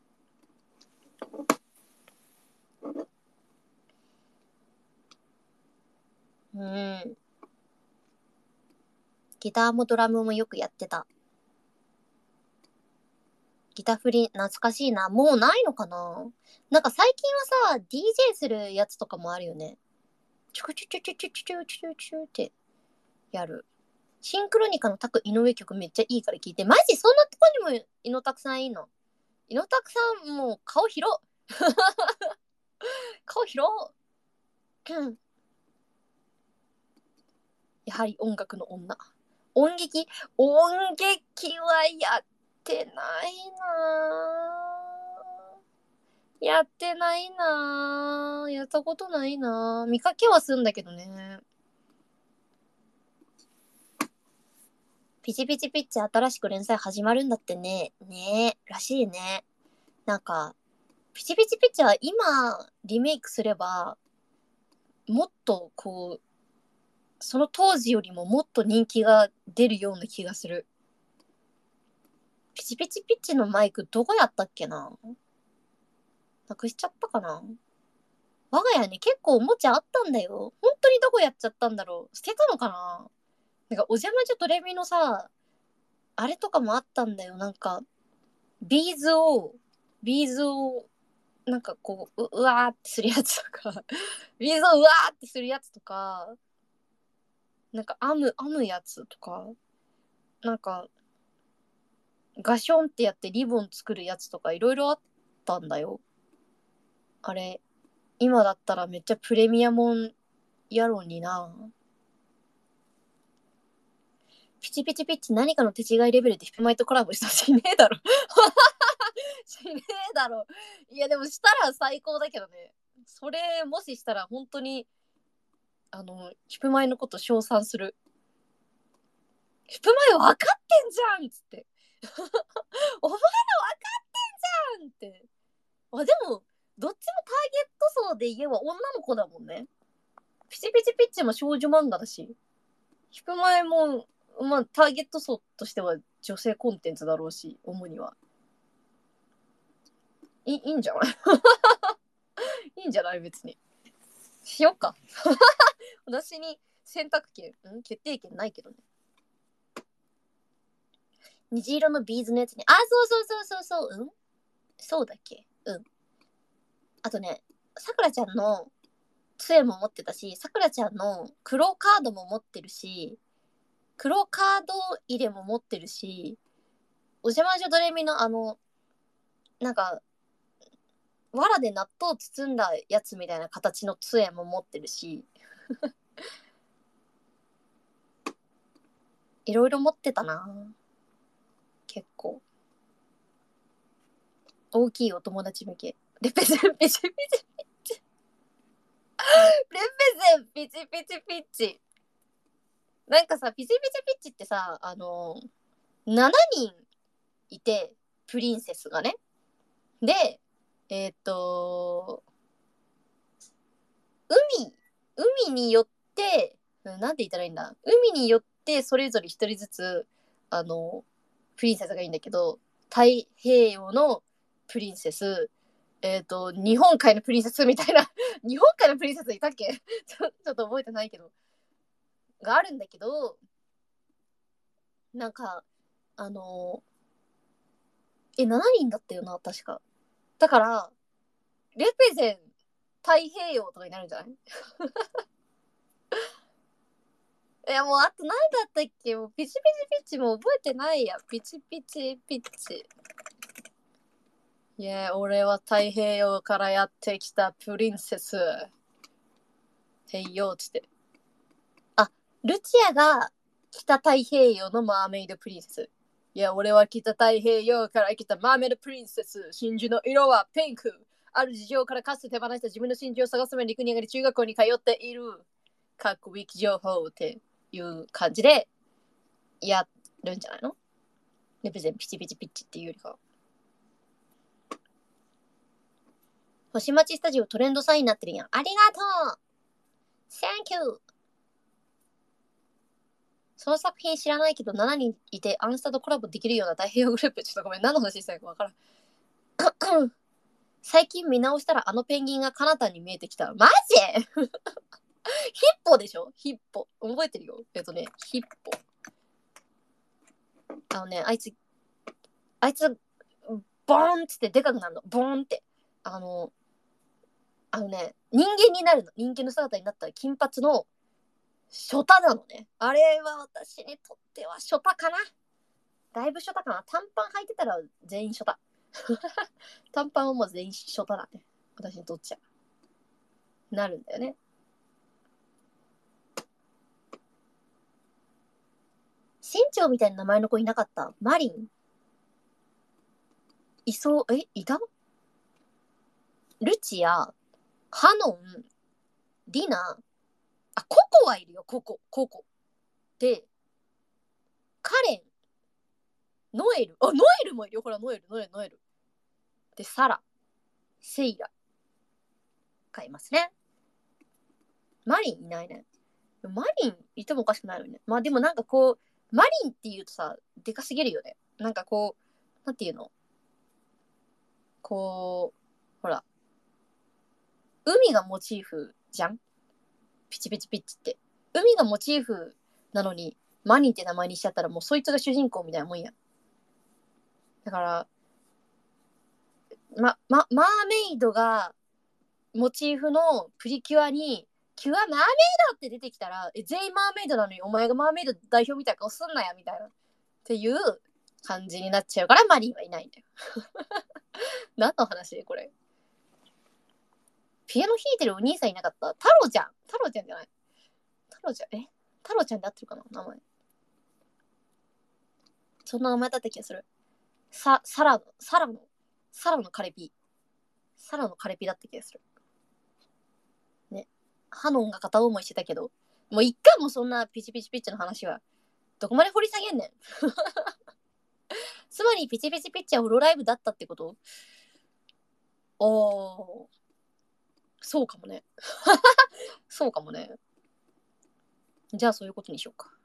ギターもドラムもよくやってた。ギター振り懐かしいな。もうないのかな。なんか最近はさ、DJ するやつとかもあるよね。チュクチュチュチュチュチュチュチュチュってやる。シンクロニカのタク井上曲めっちゃいいから聞いて。マジそんなとこにも井野拓さんいいの？井野拓さんもう顔広。顔広。やはり音楽の女。音劇はやってないやってないやったことない見かけはすんだけどね。ピチピチピッチ新しく連載始まるんだってね。ねえ、らしいね。なんか、ピチピチピッチは今リメイクすれば、もっとこう、その当時よりももっと人気が出るような気がする。ピチピチピッチのマイクどこやったっけな。なくしちゃったかな。我が家に結構おもちゃあったんだよ。本当にどこやっちゃったんだろう。捨てたのかな。なんかお邪魔女ドレミのさ、あれとかもあったんだよ。なんか、ビーズを、ビーズを、なんかこう、うわーってするやつとか、ビーズをうわーってするやつとか、なんか編むやつとか、なんか、ガションってやってリボン作るやつとかいろいろあったんだよ。あれ、今だったらめっちゃプレミアモンやろうにな。ピチピチピッチ何かの手違いレベルでヒプマイとコラボしたしねえだろ。しねえだろ。いやでもしたら最高だけどね。それもししたら本当にヒプマイのこと称賛する。ヒプマイ分かってんじゃんっつって。お前ら分かってんじゃんって。でもどっちもターゲット層で言えば女の子だもんね。ピチピチピッチも少女漫画だし、ヒプマイもまあターゲット層としては女性コンテンツだろうし、主には。いいんじゃないいいんじゃない別に。しよっか。私に選択権、決定権ないけどね。 虹色のビーズのやつね。あ、そうそうそうそうそう。うん、そうだっけ。うん。あとね、さくらちゃんの杖も持ってたし、さくらちゃんの黒カードも持ってるし、黒カード入れも持ってるし、おじゃまじょドレミのなんか、藁で納豆包んだやつみたいな形の杖も持ってるし、いろいろ持ってたな。結構。大きいお友達向け。レペゼンピチピチ。レペゼンピチピチピッチ。なんかさ、ピチピチピッチってさ、7人いて、プリンセスがね。で、えーっと、海、海によって、なんて言ったらいいんだ。海によってそれぞれ一人ずつ、プリンセスがいいんだけど、太平洋のプリンセス、日本海のプリンセスみたいな、日本海のプリンセスいたっけちょっと覚えてないけど、があるんだけど、なんか、あの7人だったよな、確か。だから、レペゼン太平洋とかになるんじゃない？いや、もうあと何だったっけ？もうピチピチピッチも覚えてないや。ピチピチピッチ。いや、俺は太平洋からやってきたプリンセス。へいよ、つって。あ、ルチアが北太平洋のマーメイドプリンセス。いや、俺は北太平洋から来たマーメイドプリンセス。真珠の色はピンク。ある事情からかつて手放した自分の真珠を探すために陸に上がり中学校に通っている。かっこウィキ情報っていう感じでやるんじゃないの？レペゼンピチピチピッチっていうよりか。星町スタジオトレンドサインになってるやん。ありがとう !Thank you! その作品知らないけど7人いてアンスタとコラボできるような太平洋グループ。ちょっとごめん、何の話したいかわからん。最近見直したらあのペンギンがカナタンに見えてきた。マジヒッポでしょ？ヒッポ。覚えてるよ。ヒッポ。あいつ、ボーンってでかくなるの。ボーンって。人間になるの。人間の姿になったら金髪のショタなのね。あれは私にとってはショタかな。だいぶショタかな。短パン履いてたら全員ショタ。短パンはもう全員ショタだね。私にとっちゃ。なるんだよね。船長みたいな名前の子いなかった？マリンいそう、いた？ルチア、ハノン、リナ、あ、ココはいるよ、ココ。で、カレン、ノエル、あ、ノエルもいるよ、ほら、ノエル。で、サラ、セイラがいますね。マリンいないね。マリンいてもおかしくないよね。まあでもなんかこう、マリンって言うとさ、でかすぎるよね。なんかこう、なんていうの？こう、ほら、海がモチーフじゃん？ピチピチピッチって。海がモチーフなのに、マリンって名前にしちゃったらもうそいつが主人公みたいなもんや。だから、マーメイドがモチーフのプリキュアに、キュアマーメイドって出てきたら、全員マーメイドなのにお前がマーメイド代表みたいな顔すんなや、みたいな。っていう感じになっちゃうからマリンはいないんだよ。何の話これ。ピアノ弾いてるお兄さんいなかった？太郎ちゃんじゃない？太郎ちゃん、太郎ちゃんで合ってるかな名前。そんな名前だった気がする。サラのカレピ。サラのカレピだった気がする。ね。ハノンが片思いしてたけど、もう一回もそんなピチピチピッチの話は、どこまで掘り下げんねん。つまりピチピチピッチはフロライブだったってこと？おー、そうかもね。そうかもね。じゃあそういうことにしようか。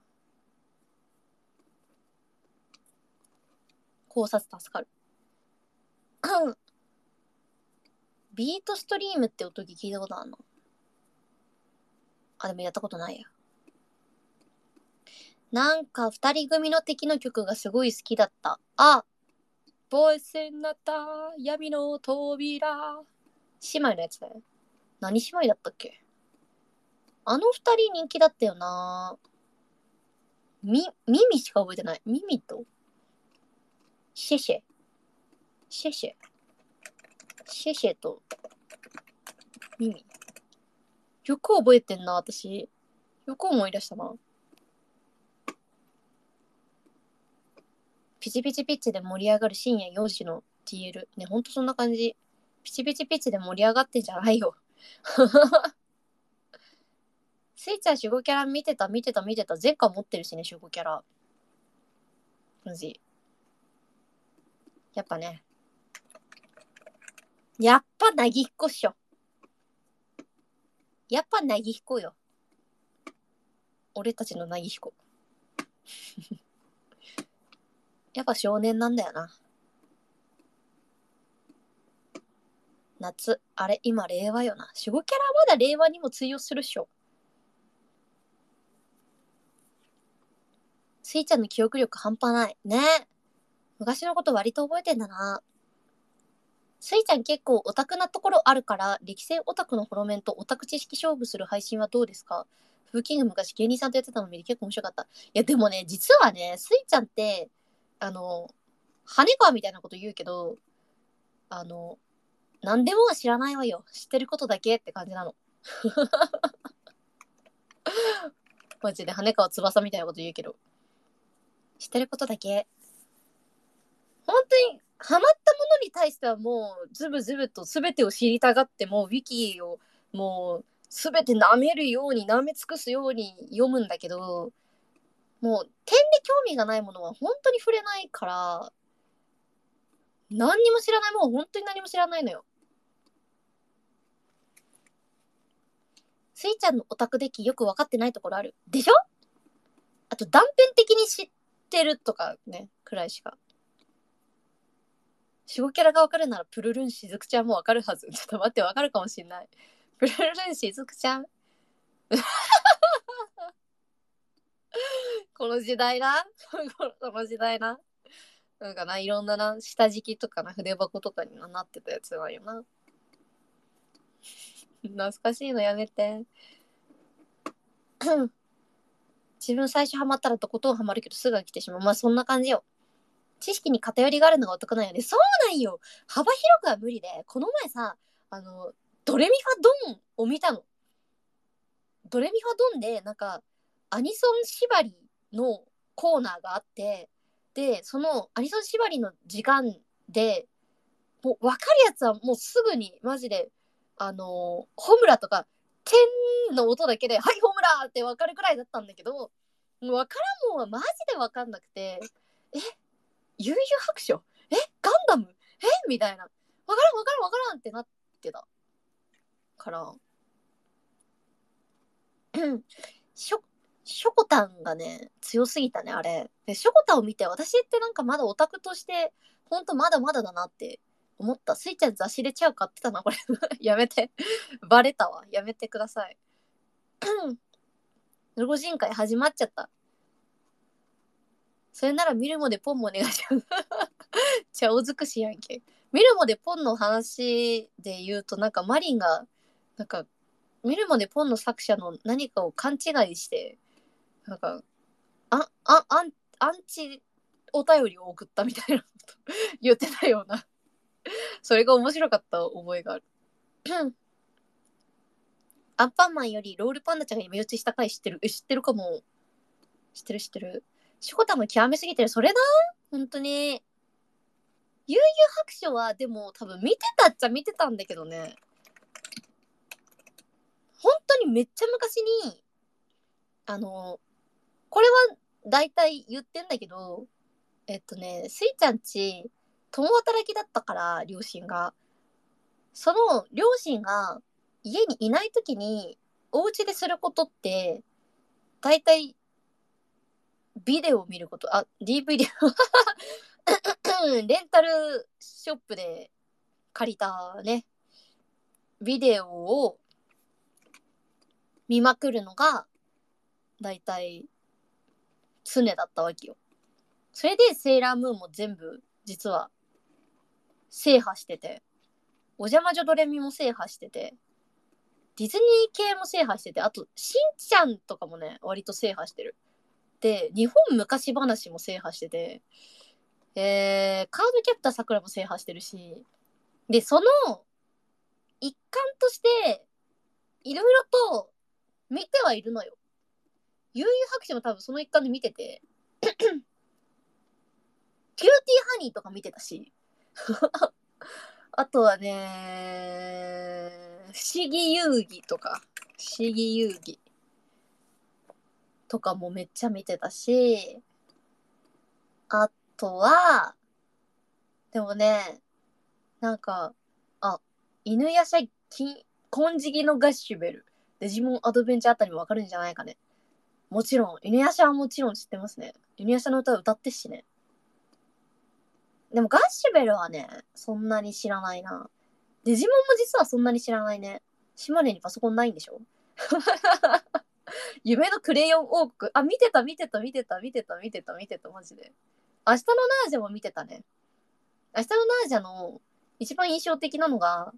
考察助かる。ビートストリームって音聞いたことあるの？あ、でもやったことないや。 なんか二人組の敵の曲がすごい好きだった。あ、ボイスになった闇の扉。姉妹のやつだよ。何姉妹だったっけ？あの二人人気だったよな。ミミしか覚えてない。ミミとシェシェ。シェシェ。シェシェとミミ。よく覚えてんな、私。よく思い出したな。ピチピチピッチで盛り上がる深夜4時の TL。ね、ほんとそんな感じ。ピチピチピッチで盛り上がってんじゃないよ。スイちゃん守護キャラ見てた。前回持ってるしね、守護キャラ。マジ。やっぱね。やっぱなぎっこっしょ。やっぱなぎひこよ。俺たちのなぎひこ。やっぱ少年なんだよな。夏。あれ、今令和よな。守護キャラまだ令和にも通用するっしょ。スイちゃんの記憶力半端ない。ね。昔のこと割と覚えてんだな。スイちゃん結構オタクなところあるから、歴戦オタクのフォロメンとオタク知識勝負する配信はどうですか？フーキング昔芸人さんとやってたの見て結構面白かった。いやでもね、実はね、スイちゃんって、羽川みたいなこと言うけど、何でもは知らないわよ。知ってることだけって感じなの。マジで羽川翼みたいなこと言うけど。知ってることだけ。本当にハマったものに対してはもうズブズブと全てを知りたがってもウィキをもう全て舐めるように舐め尽くすように読むんだけど、もう点で興味がないものは本当に触れないから何にも知らない。もう本当に何も知らないのよ。スイちゃんのオタクデッキよく分かってないところあるでしょ。あと断片的に知ってるとかねくらいしか。守護キャラが分かるならプルルンしずくちゃんも分かるはず。ちょっと待って、分かるかもしんない。プルルンしずくちゃんこの時代なこの時代な。なんかな、いろんなな、下敷きとかな、筆箱とかになってたやつなんよな。懐かしいのやめて。自分最初ハマったらとことんハマるけどすぐ飽きてしまう。まあそんな感じよ。知識に偏りがあるのがお得なんよね。そうなんよ。幅広くは無理で、この前さ、ドレミファドンを見たの。ドレミファドンで、なんか、アニソン縛りのコーナーがあって、で、そのアニソン縛りの時間で、もう分かるやつはもうすぐに、マジで、ホムラとか、点の音だけで、はい、ホムラって分かるくらいだったんだけど、もう分からんもんはマジで分かんなくて、え、悠々白書ガンダムみたいな。分からんってなってたから、ショショコタンがね、強すぎたね、あれ。で、ショコタンを見て、私ってなんかまだオタクとして、ほんとまだまだだなって思った。スイちゃん雑誌でチャウ買ってたな、これ。やめて。バレたわ。やめてください。ルゴ人会始まっちゃった。それなら見るもでポンもお願いします。ちゃお尽くしやんけ。見るもでポンの話で言うと、なんかマリンが、なんか、見るもでポンの作者の何かを勘違いして、なんか、アンチお便りを送ったみたいなこと言ってたような。それが面白かった覚えがある。アンパンマンよりロールパンダちゃんが目打ちした回知ってる？知ってるかも。知ってる。しこたんも極めすぎてる。それな本当に。悠々白書はでも多分見てたっちゃ見てたんだけどね。本当にめっちゃ昔に、これは大体言ってんだけど、スイちゃんち、共働きだったから、両親が。その両親が家にいないときに、お家ですることって、大体ビデオを見ること、DVD レンタルショップで借りたね、ビデオを見まくるのが、大体常だったわけよ。それでセーラームーンも全部実は制覇してて、お邪魔女ドレミも制覇してて、ディズニー系も制覇してて、あとしんちゃんとかもね割と制覇してる。で日本昔話も制覇してて、カードキャプターさくらも制覇してるし、でその一環としていろいろと見てはいるのよ。悠々白書も多分その一環で見ててキューティーハニーとか見てたしあとはね、不思議遊戯とか、不思議遊戯とかもめっちゃ見てたし、あとは、でもね、なんか、犬夜叉金色のガッシュベル、デジモンアドベンチャーあたりもわかるんじゃないかね。もちろん、犬夜叉はもちろん知ってますね。犬夜叉の歌を歌ってっしね。でもガッシュベルはね、そんなに知らないな。デジモンも実はそんなに知らないね。島根にパソコンないんでしょ夢のクレヨン王国。見てた、マジで。明日のナージャも見てたね。明日のナージャの一番印象的なのが、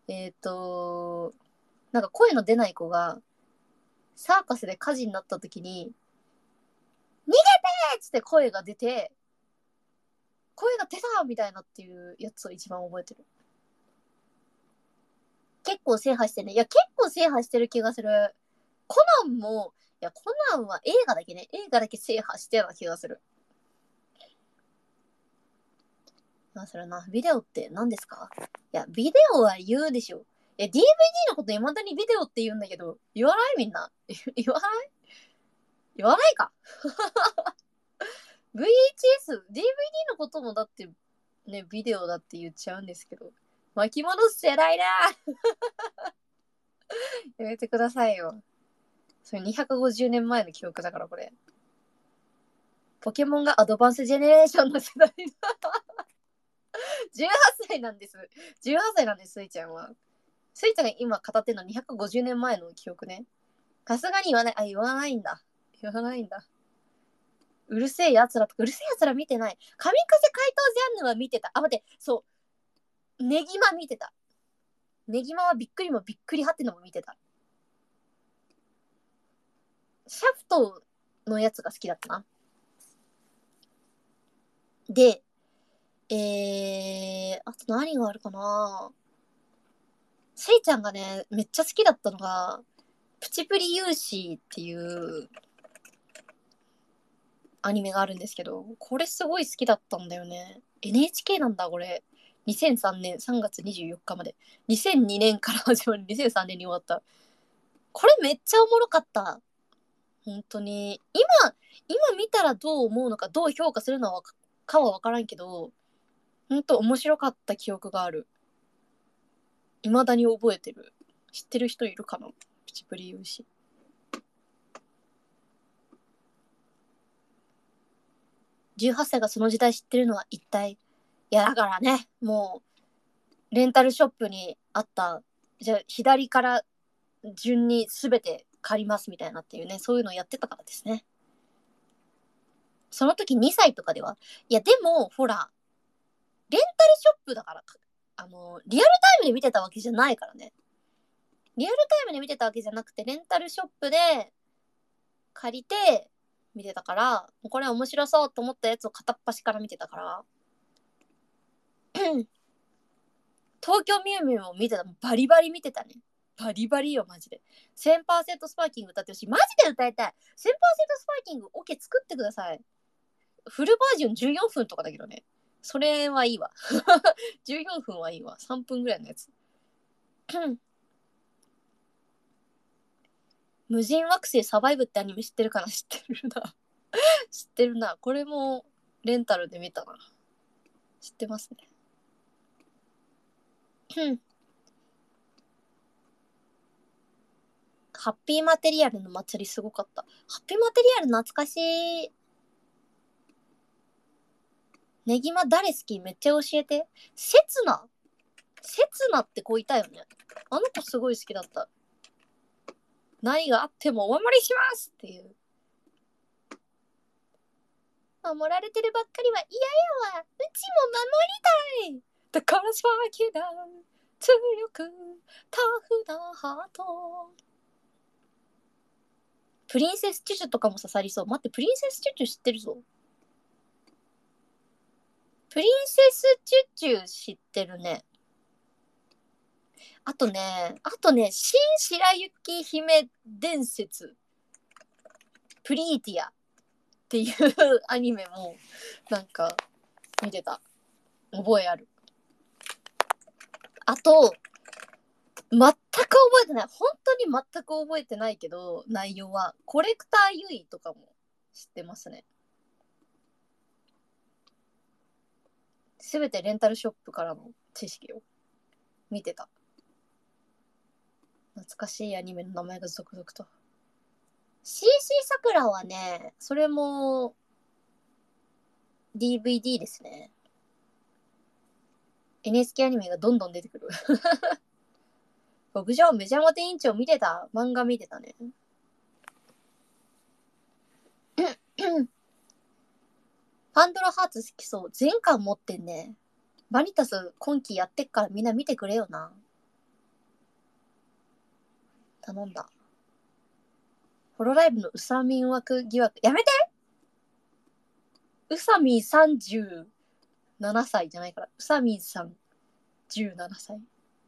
なんか声の出ない子が、サーカスで火事になった時に、逃げてーっつって声が出て、声が出たみたいなっていうやつを一番覚えてる。結構制覇してね。いや、結構制覇してる気がする。コナンも、いや、コナンは映画だけ制覇してた気がする。それな、ビデオって何ですか？いや、ビデオは言うでしょ。DVD のこと未だにビデオって言うんだけど、言わないみんな。言わない言わないかVHS、DVD のこともだってね、ビデオだって言っちゃうんですけど。巻き戻す世代だやめてくださいよ。それ250年前の記憶だからこれ。ポケモンがアドバンスジェネレーションの世代だ。18歳なんです。18歳なんです、スイちゃんは。スイちゃんが今語ってるのは250年前の記憶ね。さすがに言わない。言わないんだ。言わないんだ。うるせえやつらとか、うるせえやつら見てない。神風怪盗ジャンヌは見てた。待って、そう。ネギマ見てた。ネギマはびっくりもびっくりはってのも見てた。シャフトのやつが好きだったな。で、あと何があるかな。スイちゃんがね、めっちゃ好きだったのが、プチプリ勇士っていうアニメがあるんですけど、これすごい好きだったんだよね。NHK なんだ、これ。2003年3月24日まで。2002年から始まり、2003年に終わった。これめっちゃおもろかった。本当に。今見たらどう思うのか、どう評価するのかはわからんけど、本当面白かった記憶がある。未だに覚えてる。知ってる人いるかな？プチプリ勇士。18歳がその時代知ってるのは一体。いや、だからね、もう、レンタルショップにあった、じゃあ左から順に全て借りますみたいなっていうね、そういうのをやってたからですね。その時2歳とかでは。いや、でも、ほら、レンタルショップだから、リアルタイムで見てたわけじゃないからね。リアルタイムで見てたわけじゃなくて、レンタルショップで借りて見てたから、これ面白そうと思ったやつを片っ端から見てたから、東京ミュウミュウも見てた。バリバリ見てたね。バリバリよ、マジで。1000%スパーキング歌ってほしい。マジで歌いたい。1000%スパーキング、オ、ケ作ってください。フルバージョン14分とかだけどね。それはいいわ。14分はいいわ。3分ぐらいのやつ。無人惑星サバイブってアニメ知ってるかな？知ってるな。知ってるな。これもレンタルで見たな。知ってますね。ハッピーマテリアルの祭りすごかった。ハッピーマテリアル懐かしい。ネギマ誰好き？めっちゃ教えて。セツナって子いたよね。あの子すごい好きだった。何があってもお守りしますっていう。 守られてるばっかりは嫌やわ。うちも守りたい。だから先だ。強くタフなハート。プリンセスチュチュとかも刺さりそう。待って、プリンセスチュチュ知ってるぞ。プリンセスチュチュ知ってるね。あとね、新白雪姫伝説、プリーティアっていうアニメもなんか見てた覚えある。あと全く覚えてない、本当に全く覚えてないけど、内容はコレクターユイとかも知ってますね。すべてレンタルショップからの知識を見てた。懐かしいアニメの名前が続々と。CC さくらはね、それも DVD ですね。NHK アニメがどんどん出てくる。牧場メジャーモテ委員長見てた、漫画見てたね。パンドラハーツ好きそう。全巻持ってんね。バニタス今期やってっからみんな見てくれよな。頼んだ。ホロライブのウサミン枠疑惑。やめて！ウサミン37歳じゃないから。ウサミンさん17歳。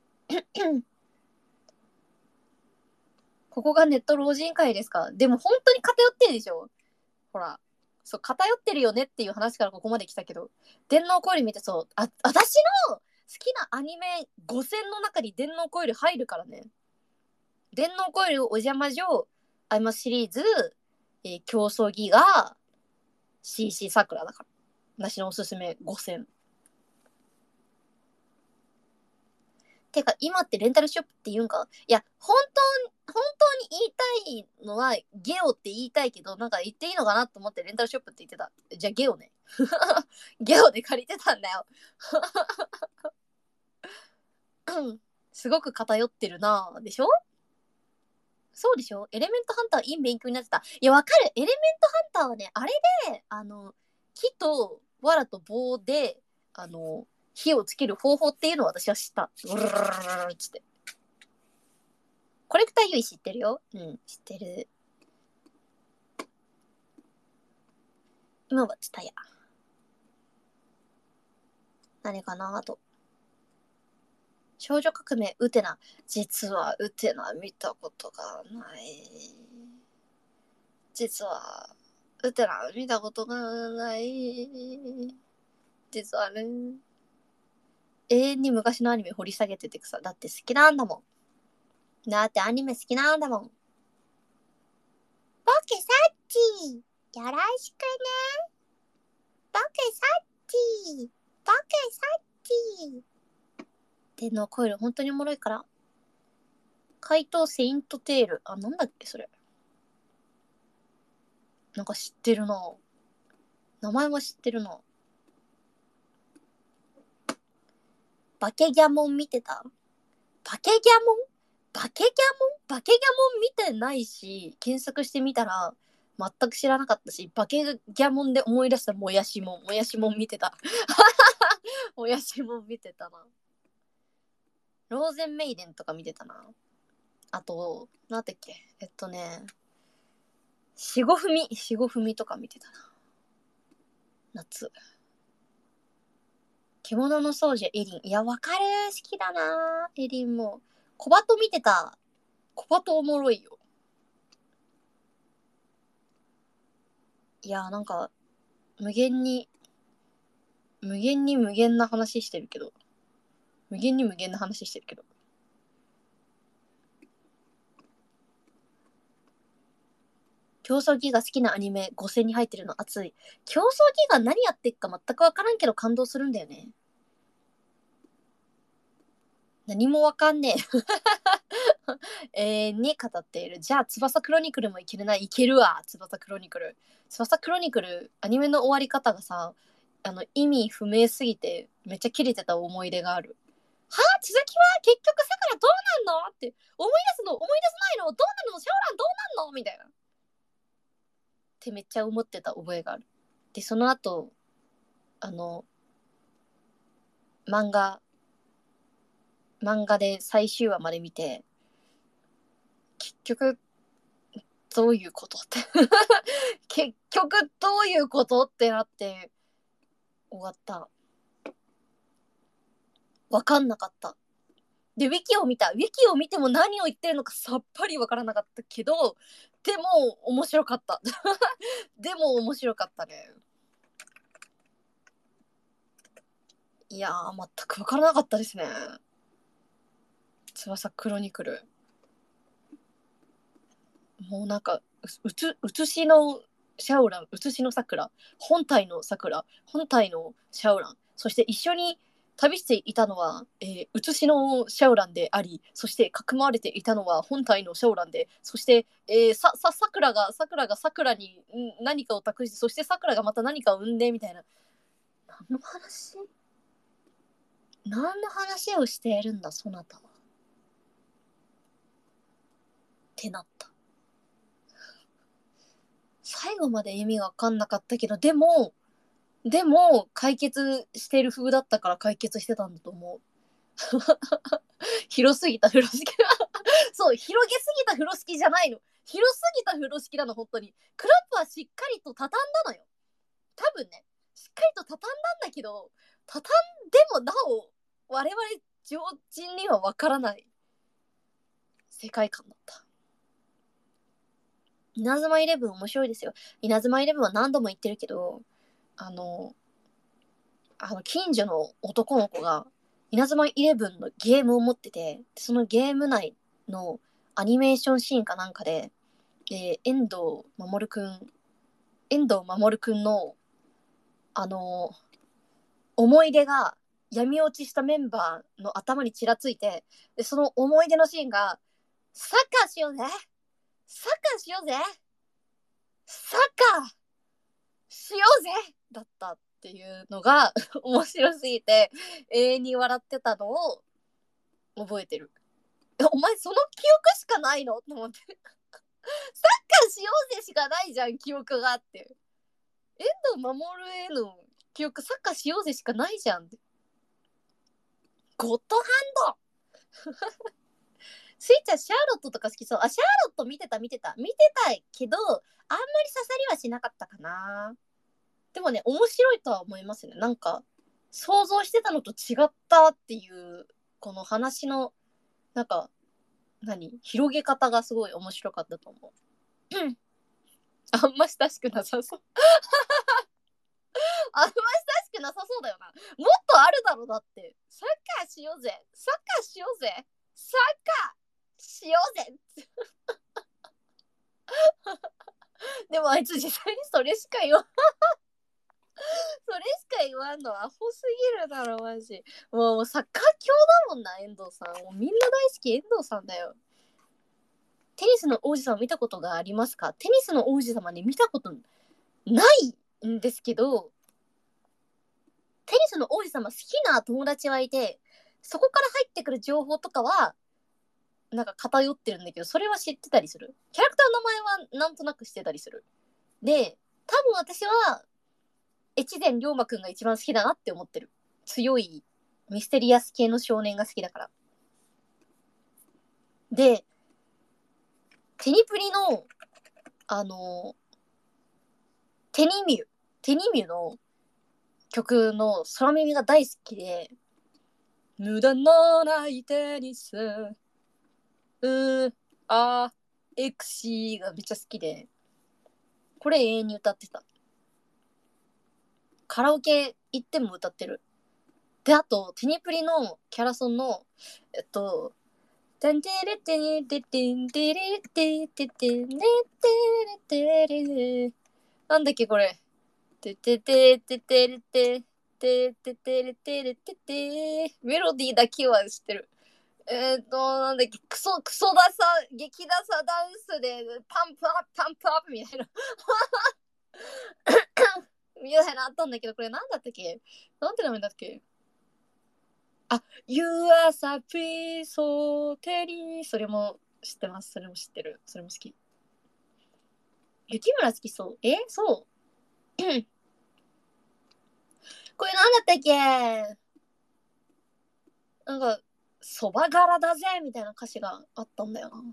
ここがネット老人会ですか？でも本当に偏ってるでしょ？ほら。そう、偏ってるよねっていう話からここまで来たけど、電脳コイル見てそう、私の好きなアニメ5000の中に電脳コイル入るからね。電脳コイルお邪魔女、アイマスシリーズ、競争ギガ、CC さくらだから。私のおすすめ5000。てか、今ってレンタルショップって言うんか？いや、本当に言いたいのは、ゲオって言いたいけど、なんか言っていいのかなと思ってレンタルショップって言ってた。じゃあゲオね。ゲオで借りてたんだよ。すごく偏ってるなぁ。でしょ？そうでしょ？エレメントハンターいい勉強になってた。いや、わかる。エレメントハンターはね、あれで、木と藁と棒で、火をつける方法っていうのを私は知った。ブルルルルルつって。コレクターユイ知ってるよ。うん、知ってる。今はツタヤ。何かなと。少女革命ウテナ。実はウテナ見たことがない。実はウテナ見たことがない。実はね。永遠に昔のアニメ掘り下げててくさ。だって好きなんだもん。だってアニメ好きなんだもん。ボケサッチー。よろしくね。ボケサッチー。ボケサッチー。電脳コイル本当におもろいから。怪盗セイントテール。あ、なんだっけそれ。なんか知ってるな。名前も知ってるな。バケギャモン見てた？バケギャモン？バケギャモン？バケギャモン見てないし、検索してみたら全く知らなかったし、バケギャモンで思い出したもやしもん見てた。もやしもん見てたな。ローゼンメイデンとか見てたな。あと、なんだっけ、四五踏みとか見てたな。夏。獣の掃除エリン。いや、わかる。好きだな。エリンも。小バト見てた。小バトおもろいよ。いや、なんか、無限に無限な話してるけど。無限な話してるけど。競争ギガ好きなアニメ5000に入ってるの熱い。競争ギガ何やってっか全くわからんけど感動するんだよね。何もわかんねえ。永遠に語っている。じゃあ、翼クロニクルもいけるな。いけるわ、翼クロニクル。翼クロニクル、アニメの終わり方がさ、意味不明すぎて、めっちゃキレてた思い出がある。はぁ、続きは結局さくらどうなんのって思い出すないのどうなるのシャオランどうなんのみたいな。ってめっちゃ思ってた覚えがある。 で、その後、漫画で最終話まで見て、結局、どういうことって結局どういうことってなって終わった。わかんなかった。で、ウィキを見ても何を言ってるのかさっぱりわからなかったけど、でも面白かったでも面白かったね。いやー、全くわからなかったですね。翼クロニクル。もうなんか、写しのシャオラン、写しの桜、本体の桜、本体のシャオラン、そして一緒に旅していたのは、写しのシャオランであり、そしてかくまわれていたのは本体のシャオランで、そして、桜が桜に何かを託して、そして桜がまた何かを生んでみたいな。何の話をしているんだ、そなたは。ってなった。最後まで意味が分かんなかったけど、でも解決してる風だったから解決してたんだと思う。広すぎた風呂敷そう、広げすぎた風呂敷じゃないの。広すぎた風呂敷なの、本当に。クラップはしっかりと畳んだのよ。多分ね、しっかりと畳んだんだけど、畳んでもなお、我々常人には分からない世界観だった。稲妻イレブン面白いですよ。稲妻イレブンは何度も言ってるけど、近所の男の子が稲妻イレブンのゲームを持ってて、そのゲーム内のアニメーションシーンかなんかで、遠藤守くんの思い出が闇落ちしたメンバーの頭にちらついて、でその思い出のシーンがサッカーしようぜ、サッカーしようぜ、サッカーしようぜだったっていうのが面白すぎて永遠に笑ってたのを覚えてる。お前その記憶しかないのと思ってサッカーしようぜしかないじゃん記憶があって、遠藤守への記憶サッカーしようぜしかないじゃんって。ゴッドハンドスイちゃんシャーロットとか好きそう。シャーロット見てたけどあんまり刺さりはしなかったかな。でもね、面白いとは思いますね。なんか想像してたのと違ったっていうこの話のなんか広げ方がすごい面白かったと思う。あんま親しくなさそうあんま親しくなさそうだよな。もっとあるだろだって。サッカーしようぜ、サッカーしようぜ、サッカーしようぜでもあいつ実際にそれしか言わんのアホすぎるだろマジ。もうサッカー強だもんな遠藤さん。もうみんな大好き遠藤さんだよ。テニスの王子様見たことがありますか？テニスの王子様ね、見たことないんですけど、テニスの王子様好きな友達はいて、そこから入ってくる情報とかはなんか偏ってるんだけど、それは知ってたりする。キャラクターの名前はなんとなく知ってたりする。で、多分私は越前龍馬くんが一番好きだなって思ってる。強いミステリアス系の少年が好きだから。で、テニプリのテニミュの曲の空耳が大好きで、無駄のないテニスエクシーがめっちゃ好きで、これ永遠に歌ってた。カラオケ行っても歌ってる。で、あと、テニプリのキャラソンの、タンテレテンテテンテレテテテンレテレテレなんだっけこれ。テテテテテレテテテテレテレテテメロディーだけは知ってる。なんだっけ、クソダサ、激ダサダンスで、パンプアップ、パンプアップみたいな。みたいなあったんだけど、これなんだったっけ、なんて名前だっけ、You are so pretty, so pretty それも知ってます。それも知ってる。それも好き。雪村好きそう。そうこれなんだったっけ、なんか、そば柄だぜみたいな歌詞があったんだよな。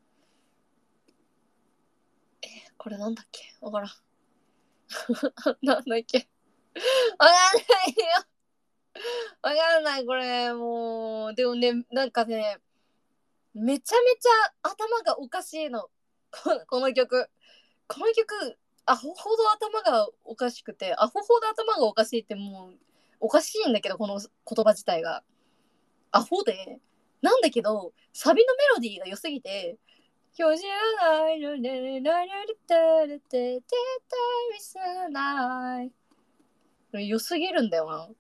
これなんだっけ、わからん。なんだっけ。わかんないよ。わかんない、これ、もう。でもね、なんかね、めちゃめちゃ頭がおかしいの。この曲。この曲、アホほど頭がおかしくて、アホほど頭がおかしいってもう、おかしいんだけど、この言葉自体が。アホで。なんだけど、サビのメロディーが良すぎて、今日知らないのね、なにてれて、絶対ミスない。良すぎるんだよな。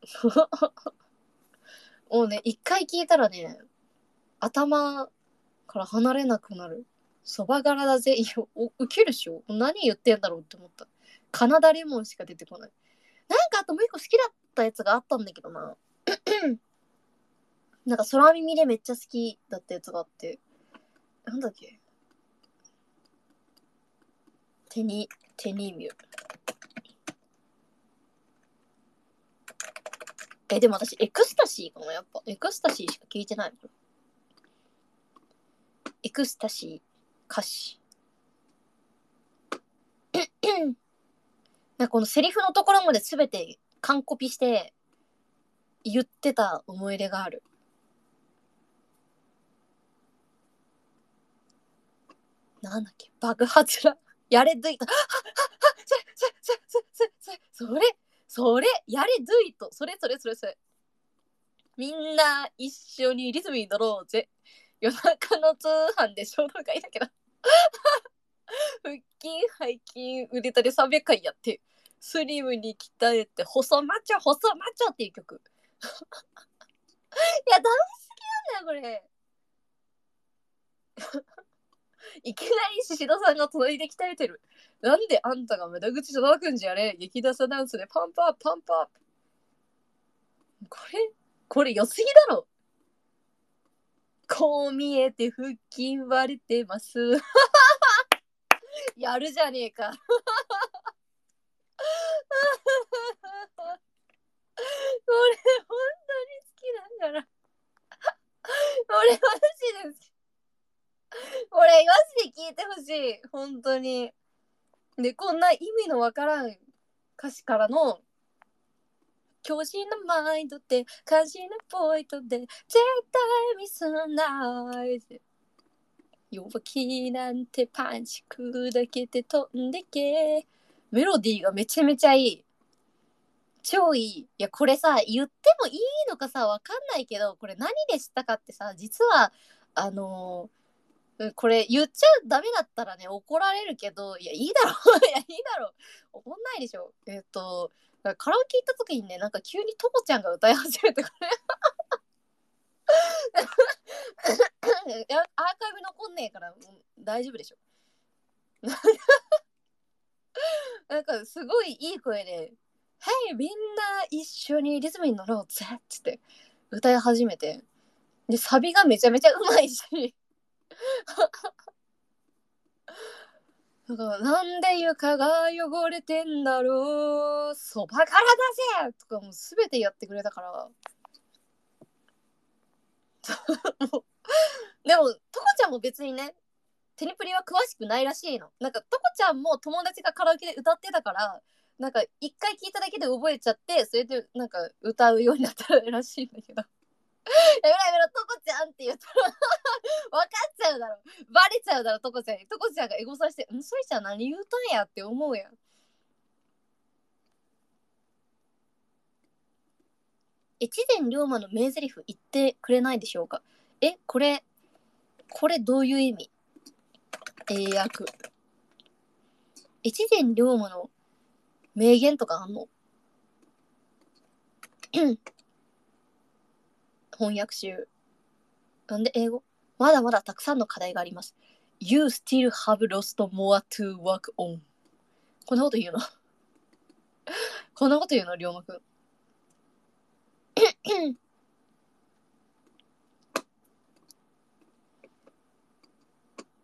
もうね、一回聞いたらね、頭から離れなくなる。そば柄だぜ。いや、ウケるっしょ。何言ってんだろうって思った。カナダレモンしか出てこない。なんかあともう一個好きだったやつがあったんだけどな。なんか空耳でめっちゃ好きだったやつがあって。なんだっけ、テニミュー。でも私、エクスタシーかな、やっぱ。エクスタシーしか聞いてない。エクスタシー、歌詞。なんかこのセリフのところまで全て完コピして言ってた思い出がある。なんだっけ、爆発だ。やれドゥイト。それ、やれドゥイト。それ。みんな一緒にリズムに乗ろうぜ。夜中の通販で衝動買いだけど。腹筋、背筋、腕立て300回やって、スリムに鍛えて、細マチョっていう曲。いや、ダンス好きなんだよ、これ。いきなりシシドさんが隣で鍛えてる。なんであんたが無駄口叩くんじゃねえ。激ダサダンスでパンプアップ。これ良すぎだろ。こう見えて腹筋割れてます。やるじゃねえか。これ本当に好きだから。俺マジです。これマジで聞いてほしい。本当に。で、こんな意味のわからん歌詞からの強靭なマインドで肝心なポイントで絶対ミスない。弱気なんてパンチ砕けて飛んでけ。メロディーがめちゃめちゃいい。超いい。いや、これさ、言ってもいいのかさ、わかんないけど、これ何で知ったかってさ、実は、これ言っちゃダメだったらね、怒られるけど、いや、いいだろ。いや、いいだろ。怒んないでしょ。カラオケ行った時にね、なんか急にともちゃんが歌い始めて、これアーカイブ残んねえから、大丈夫でしょ。なんかすごいいい声で、はいみんな一緒にリズムに乗ろうぜっつって歌い始めて、でサビがめちゃめちゃうまいし、だからなんで床が汚れてんだろう、そばからだぜとかもう全てやってくれたから。でもトコちゃんも別にね、テニプリは詳しくないらしいの。なんかトコちゃんも友達がカラオケで歌ってたから、なんか一回聞いただけで覚えちゃって、それでなんか歌うようになったらしいんだけど。やめろトコちゃんって言ったら分かっちゃうだろ、バレちゃうだろ。トコちゃんに、トコちゃんがエゴサして、そいちゃん何言うとんやって思うやん。越前龍馬の名台詞言ってくれないでしょうか。これどういう意味。英訳。越前龍馬の名言とかあんの？翻訳集。なんで英語？まだまだたくさんの課題があります。You still have lost more to work on。こんなこと言うのこんなこと言うの龍馬くん。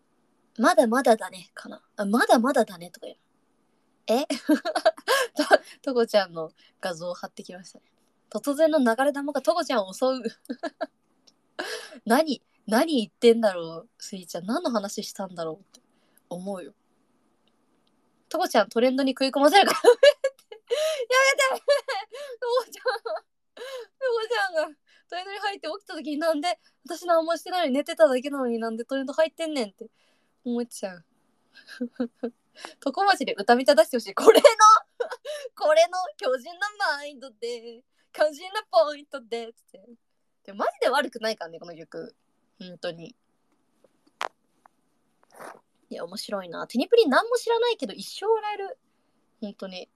まだまだだねかな。まだまだだねとか言う。 トコちゃんの画像を貼ってきましたね。突然の流れ弾がトコちゃんを襲う。何言ってんだろう、スイちゃん。何の話したんだろうって思うよ。トコちゃんトレンドに食い込ませるから。やめてトコちゃん。トコちゃんがトレンドに入って起きた時になんで私何もしてないのに寝てただけなのになんでトレンド入ってんねんって思っちゃう。床町で歌みた出してほしい。これの巨人のマインドで肝心なポイントでって。でマジで悪くないからねこの曲。本当に。いや面白いな。テニプリ何も知らないけど一生笑える。本当に。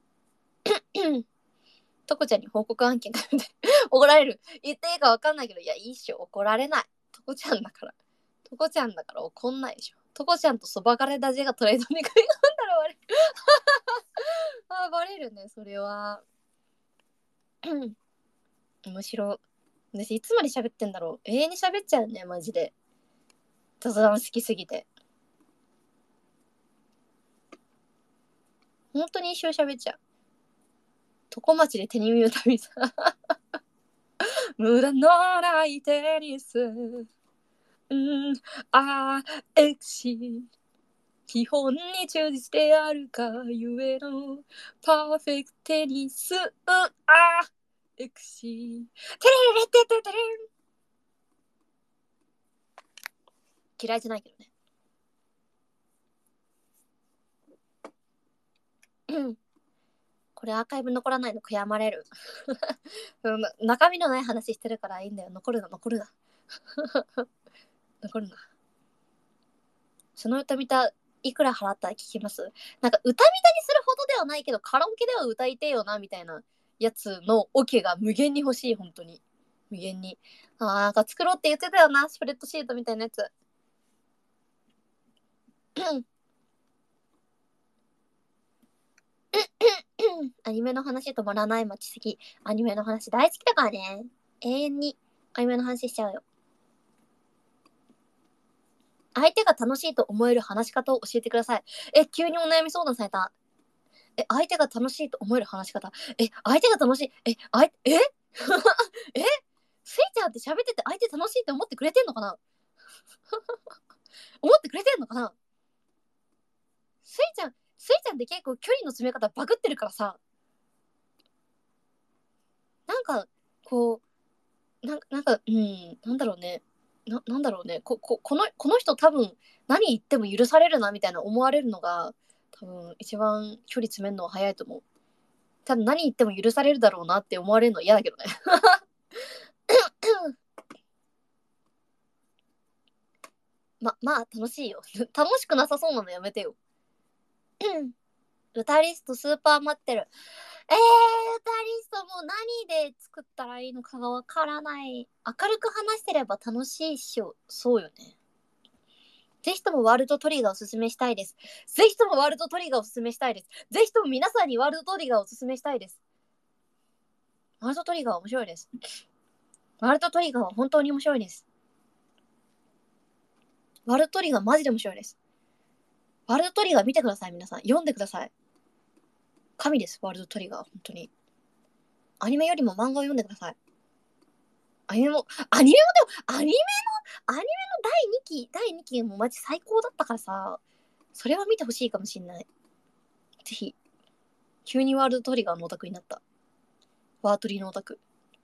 トコちゃんに報告案件が怒られる。言っていいか分かんないけど、いやいいっしょ、怒られない。トコちゃんだから。トコちゃんだから怒んないでしょ。トコちゃんとそばがれだじがトレードに食い込んだらバレる。あ、バレるね、それは。面白い。私いつまで喋ってんだろう。永遠に喋っちゃうね、マジで。雑談好きすぎて。本当に一生喋っちゃう。床町で手に見るたびさ。無駄のないテニス。エクシ基本に忠実であるかゆえのパーフェクトテニス。エクシテレレレテテテレン。嫌いじゃないけどね。これアーカイブ残らないの悔やまれる。中身のない話してるからいいんだよ。残るな。残るな。その歌見たいくら払ったら聞きます？なんか歌見たにするほどではないけどカラオケでは歌いてえよなみたいなやつのオケが無限に欲しい。本当に無限に。なんか作ろうって言ってたよな、スプレッドシートみたいなやつ。アニメの話止まらない待ちすぎ。アニメの話大好きだからね。永遠にアニメの話しちゃうよ。相手が楽しいと思える話し方を教えてください。急にお悩み相談された。相手が楽しいと思える話し方。相手が楽しい。えスイちゃんって喋ってて相手楽しいって思ってくれてんのかな思ってくれてんのかな。スイちゃんって結構距離の詰め方バグってるからさ。なんか、こう、なんか、なんだろうね。なんだろうね。この人多分何言っても許されるなみたいな思われるのが多分一番距離詰めるのは早いと思う。多分何言っても許されるだろうなって思われるのは嫌だけどね。まあ楽しいよ。楽しくなさそうなのやめてよ。歌リストスーパー待ってる。歌リストも何で作ったらいいのかがわからない。明るく話してれば楽しいっしょ。そうよね。ぜひともワールドトリガーおすすめしたいです。ぜひともワールドトリガーおすすめしたいです。ぜひとも皆さんにワールドトリガーおすすめしたいです。ワールドトリガー面白いです。ワールドトリガーは本当に面白いです。ワールドトリガーマジで面白いです。ワールドトリガー見てください、皆さん。読んでください。神です、ワールドトリガー。本当に。アニメよりも漫画を読んでください。アニメも第2期、第2期もマジ最高だったからさ、それは見てほしいかもしんない。ぜひ。急にワールドトリガーのオタクになった。ワートリのオタク。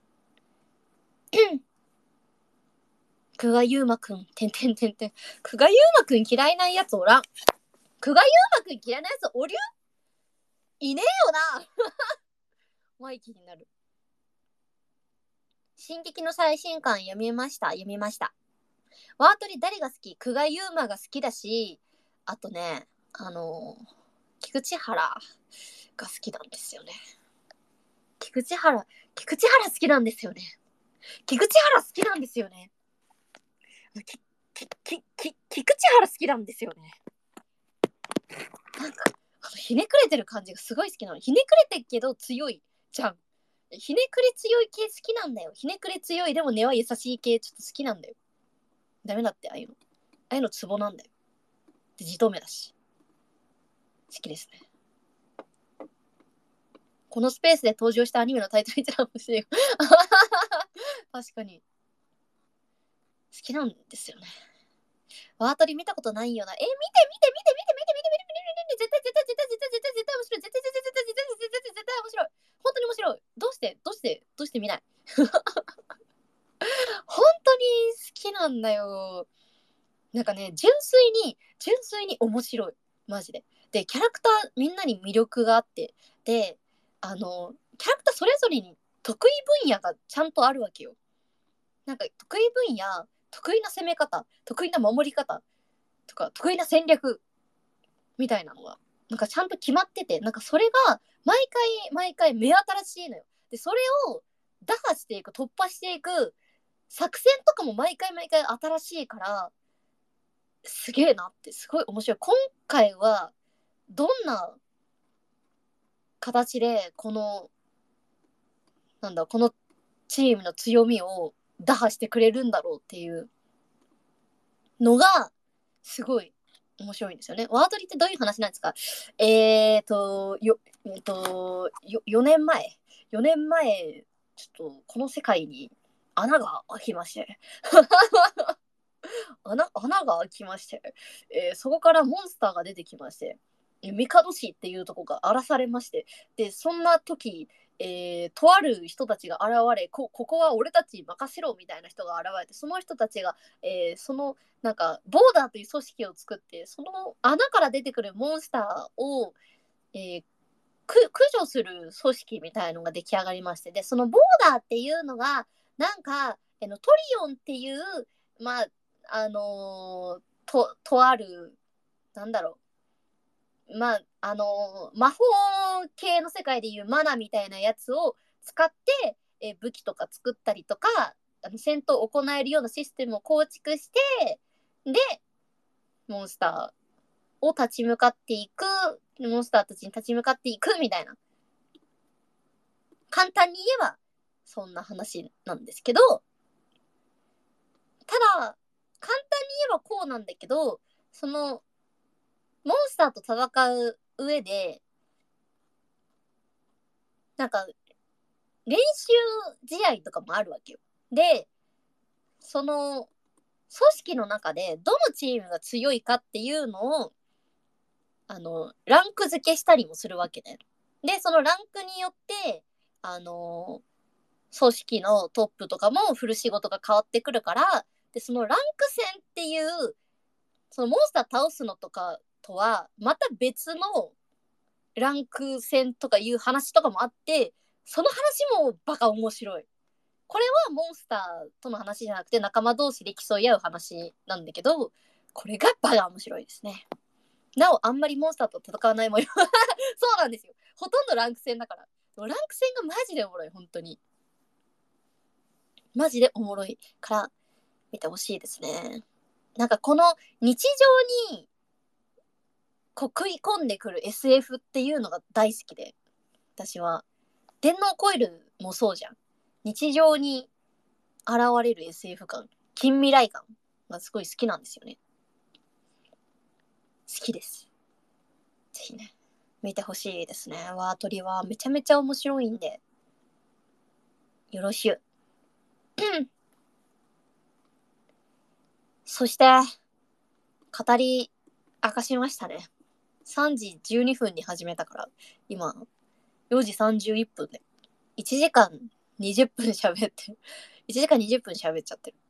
久我ゆうまくん、久我ゆうまくん嫌いなやつおらん。久我ゆうまくん嫌いなやつおりゅいねえよな。マイキーになる。進撃の最新刊読みました。ワートリ誰が好き？久我ゆうまが好きだし、あとね、菊池原が好きなんですよね。菊池原好きなんですよね。菊池原好きなんですよね。菊池原好きなんですよね。なんかひねくれてる感じがすごい好きなの。ひねくれてるけど強いじゃん。ひねくれ強い系好きなんだよ。ひねくれ強いでも根は優しい系ちょっと好きなんだよ。ダメだってああいうのツボなんだよ。でじとめだし好きですね。 このスペースで登場したアニメのタイトル一覧欲しいよ。確かに。好きなんですよね。ワートリ見たことないよな。見て絶対面白い。絶対面白い。本当に面白い。どうして見ない本当に好きなんだよ。なんかね、純粋に面白い。マジで。で、キャラクターみんなに魅力があって、で、キャラクターそれぞれに得意分野がちゃんとあるわけよ。なんか得意分野、得意な攻め方、得意な守り方とか、得意な戦略みたいなのが、なんかちゃんと決まってて、なんかそれが毎回目新しいのよ。で、それを打破していく、突破していく作戦とかも毎回新しいから、すげえなって、すごい面白い。今回はどんな形でこのチームの強みを打破してくれるんだろうっていうのがすごい面白いんですよね。ワードリってどういう話なんですか？4年前ちょっとこの世界に穴が開きまして穴が開きまして、そこからモンスターが出てきまして、帝市っていうとこが荒らされまして、でそんな時、とある人たちが現れ、ここは俺たちに任せろみたいな人が現れて、その人たちが、そのなんかボーダーという組織を作って、その穴から出てくるモンスターを、駆除する組織みたいのが出来上がりまして、でそのボーダーっていうのがなんかトリオンっていう、まあとあるなんだろう、魔法系の世界でいうマナみたいなやつを使って、武器とか作ったりとか、戦闘を行えるようなシステムを構築して、でモンスターを立ち向かっていく、モンスターたちに立ち向かっていくみたいな、簡単に言えばそんな話なんですけど、ただ簡単に言えばこうなんだけど、そのモンスターと戦う上でなんか練習試合とかもあるわけよ。で、その組織の中でどのチームが強いかっていうのをランク付けしたりもするわけだよ。で、そのランクによって組織のトップとかも振る仕事が変わってくるから、でそのランク戦っていうそのモンスター倒すのとかとはまた別のランク戦とかいう話とかもあって、その話もバカ面白い。これはモンスターとの話じゃなくて仲間同士で競い合う話なんだけど、これがバカ面白いですね。なおあんまりモンスターと戦わないもよそうなんですよ。ほとんどランク戦だから。ランク戦がマジでおもろい。本当にマジでおもろいから見てほしいですね。なんかこの日常に食い込んでくる SF っていうのが大好きで、私は電脳コイルもそうじゃん。日常に現れる SF 感、近未来感がすごい好きなんですよね。好きです。ぜひね、見てほしいですね。ワートリはめちゃめちゃ面白いんで、よろしゅう。そして、語り明かしましたね。3時12分に始めたから、今、4時31分で、1時間20分喋ってる。1時間20分喋っちゃってる。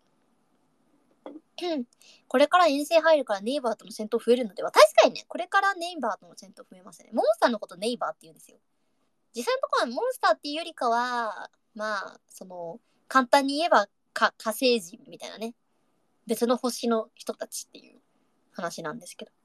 これから遠征入るからネイバーとの戦闘増えるのでは。確かにね、これからネイバーとの戦闘増えますね。モンスターのことネイバーって言うんですよ。実際のところはモンスターっていうよりかは、簡単に言えば火星人みたいなね。別の星の人たちっていう話なんですけど。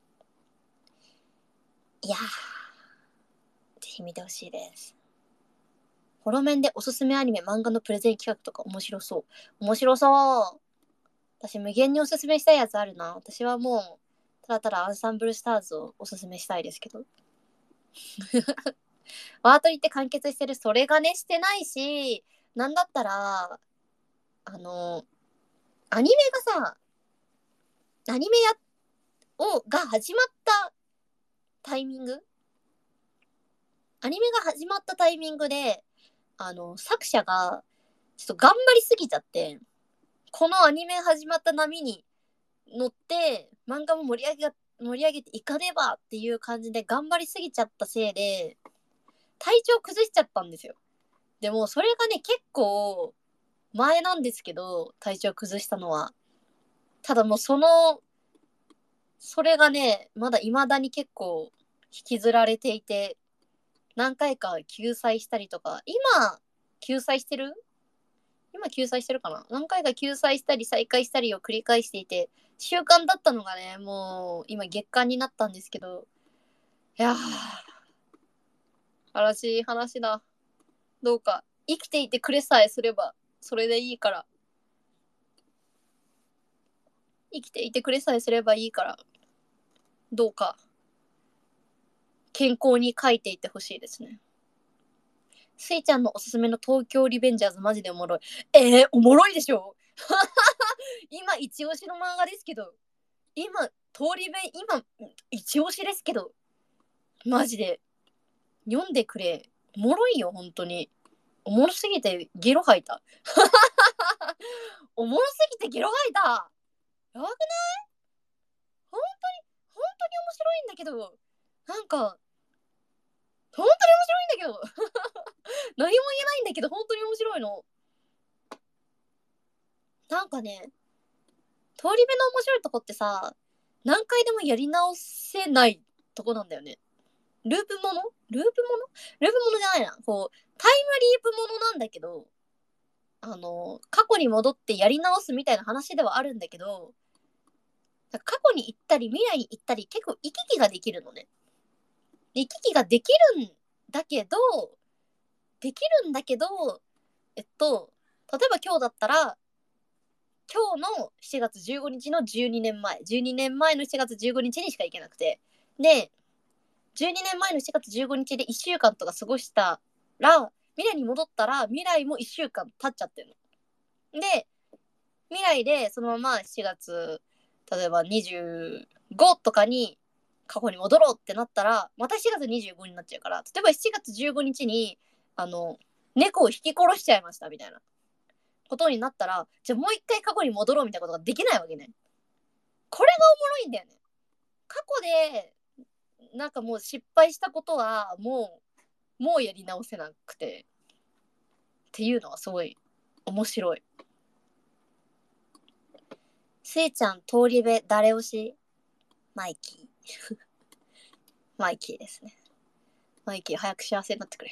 いやー、ぜひ見てほしいです。ホロメンでおすすめアニメ、漫画のプレゼン企画とか面白そう。面白そう。私無限におすすめしたいやつあるな。私はもうただただアンサンブルスターズをおすすめしたいですけどワートリって完結してる。それがねしてないし、なんだったらアニメがさ、アニメが始まったタイミングアニメが始まったタイミングで、作者が、ちょっと頑張りすぎちゃって、このアニメ始まった波に乗って、漫画も盛り上げていかねばっていう感じで頑張りすぎちゃったせいで、体調崩しちゃったんですよ。でも、それがね、結構、前なんですけど、体調崩したのは。ただもうそれがね、まだ未だに結構引きずられていて、何回か救済したりとか、救済してる今救済してるかな、何回か救済したり再開したりを繰り返していて、習慣だったのがね、もう今月間になったんですけど、いやー、悲しい話だ。どうか生きていてくれさえすれば、それでいいから。生きていてくれさえすればいいから、どうか健康に書いていてほしいですね。スイちゃんのおすすめの東京リベンジャーズマジでおもろい。おもろいでしょ今一押しの漫画ですけど、今一押しですけど、マジで読んでくれ。おもろいよ、本当に。おもろすぎてゲロ吐いた。おもろすぎてゲロ吐いた。やばくない？本当に面白いんだけど、なんか、本当に面白いんだけど、何も言えないんだけど、本当に面白いの。なんかね、通り部の面白いとこってさ、何回でもやり直せないとこなんだよね。ループものじゃないな。こう、タイムリープものなんだけど、過去に戻ってやり直すみたいな話ではあるんだけど、過去に行ったり未来に行ったり結構行き来ができるのね。行き来ができるんだけど、例えば今日だったら、今日の7月15日の12年前の7月15日にしか行けなくて、で、12年前の7月15日で1週間とか過ごしたら、未来に戻ったら未来も1週間経っちゃってるの。で、未来でそのまま7月、例えば25とかに過去に戻ろうってなったら、また7月25になっちゃうから、例えば7月15日に、猫を引き殺しちゃいましたみたいなことになったら、じゃあもう一回過去に戻ろうみたいなことができないわけね。これがおもろいんだよね。過去で、なんかもう失敗したことは、もうやり直せなくて。っていうのはすごい面白い。せいちゃん、通り部、誰推し？マイキー。マイキーですね。マイキー、早く幸せになってくれ。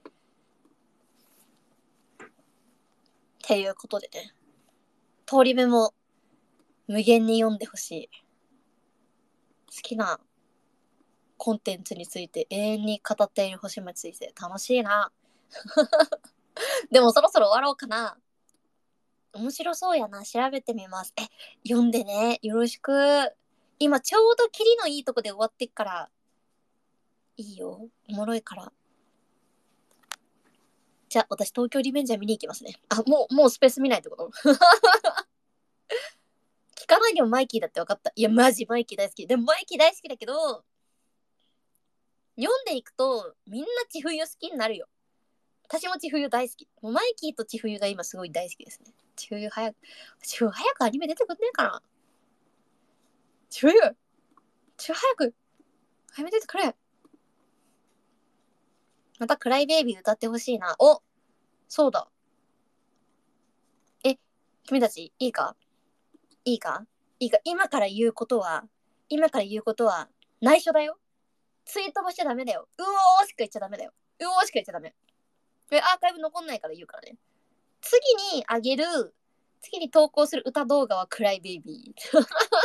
っていうことでね。通り部も無限に読んでほしい。好きなコンテンツについて永遠に語っている星町先生、楽しいな。でもそろそろ終わろうかな。面白そうやな。調べてみます。読んでね。よろしく。今ちょうどキリのいいとこで終わってっから。いいよ。おもろいから。じゃあ、私東京リベンジャー見に行きますね。もうスペース見ないってこと？聞かないでもマイキーだって分かった。いや、マジマイキー大好き。でもマイキー大好きだけど、読んでいくとみんな千冬好きになるよ。私も千冬大好き。もうマイキーと千冬が今すごい大好きですね。千冬早くアニメ出てくんねえかな。千冬早くアニメ出てくれ。またクライベイビー歌ってほしいな。そうだ。君たちいいか今から言うことは内緒だよ。ツイートもしちゃダメだよ。うおーしか言っちゃダメだよ。アーカイブ残んないから言うからね。次に投稿する歌動画はクライベイビー。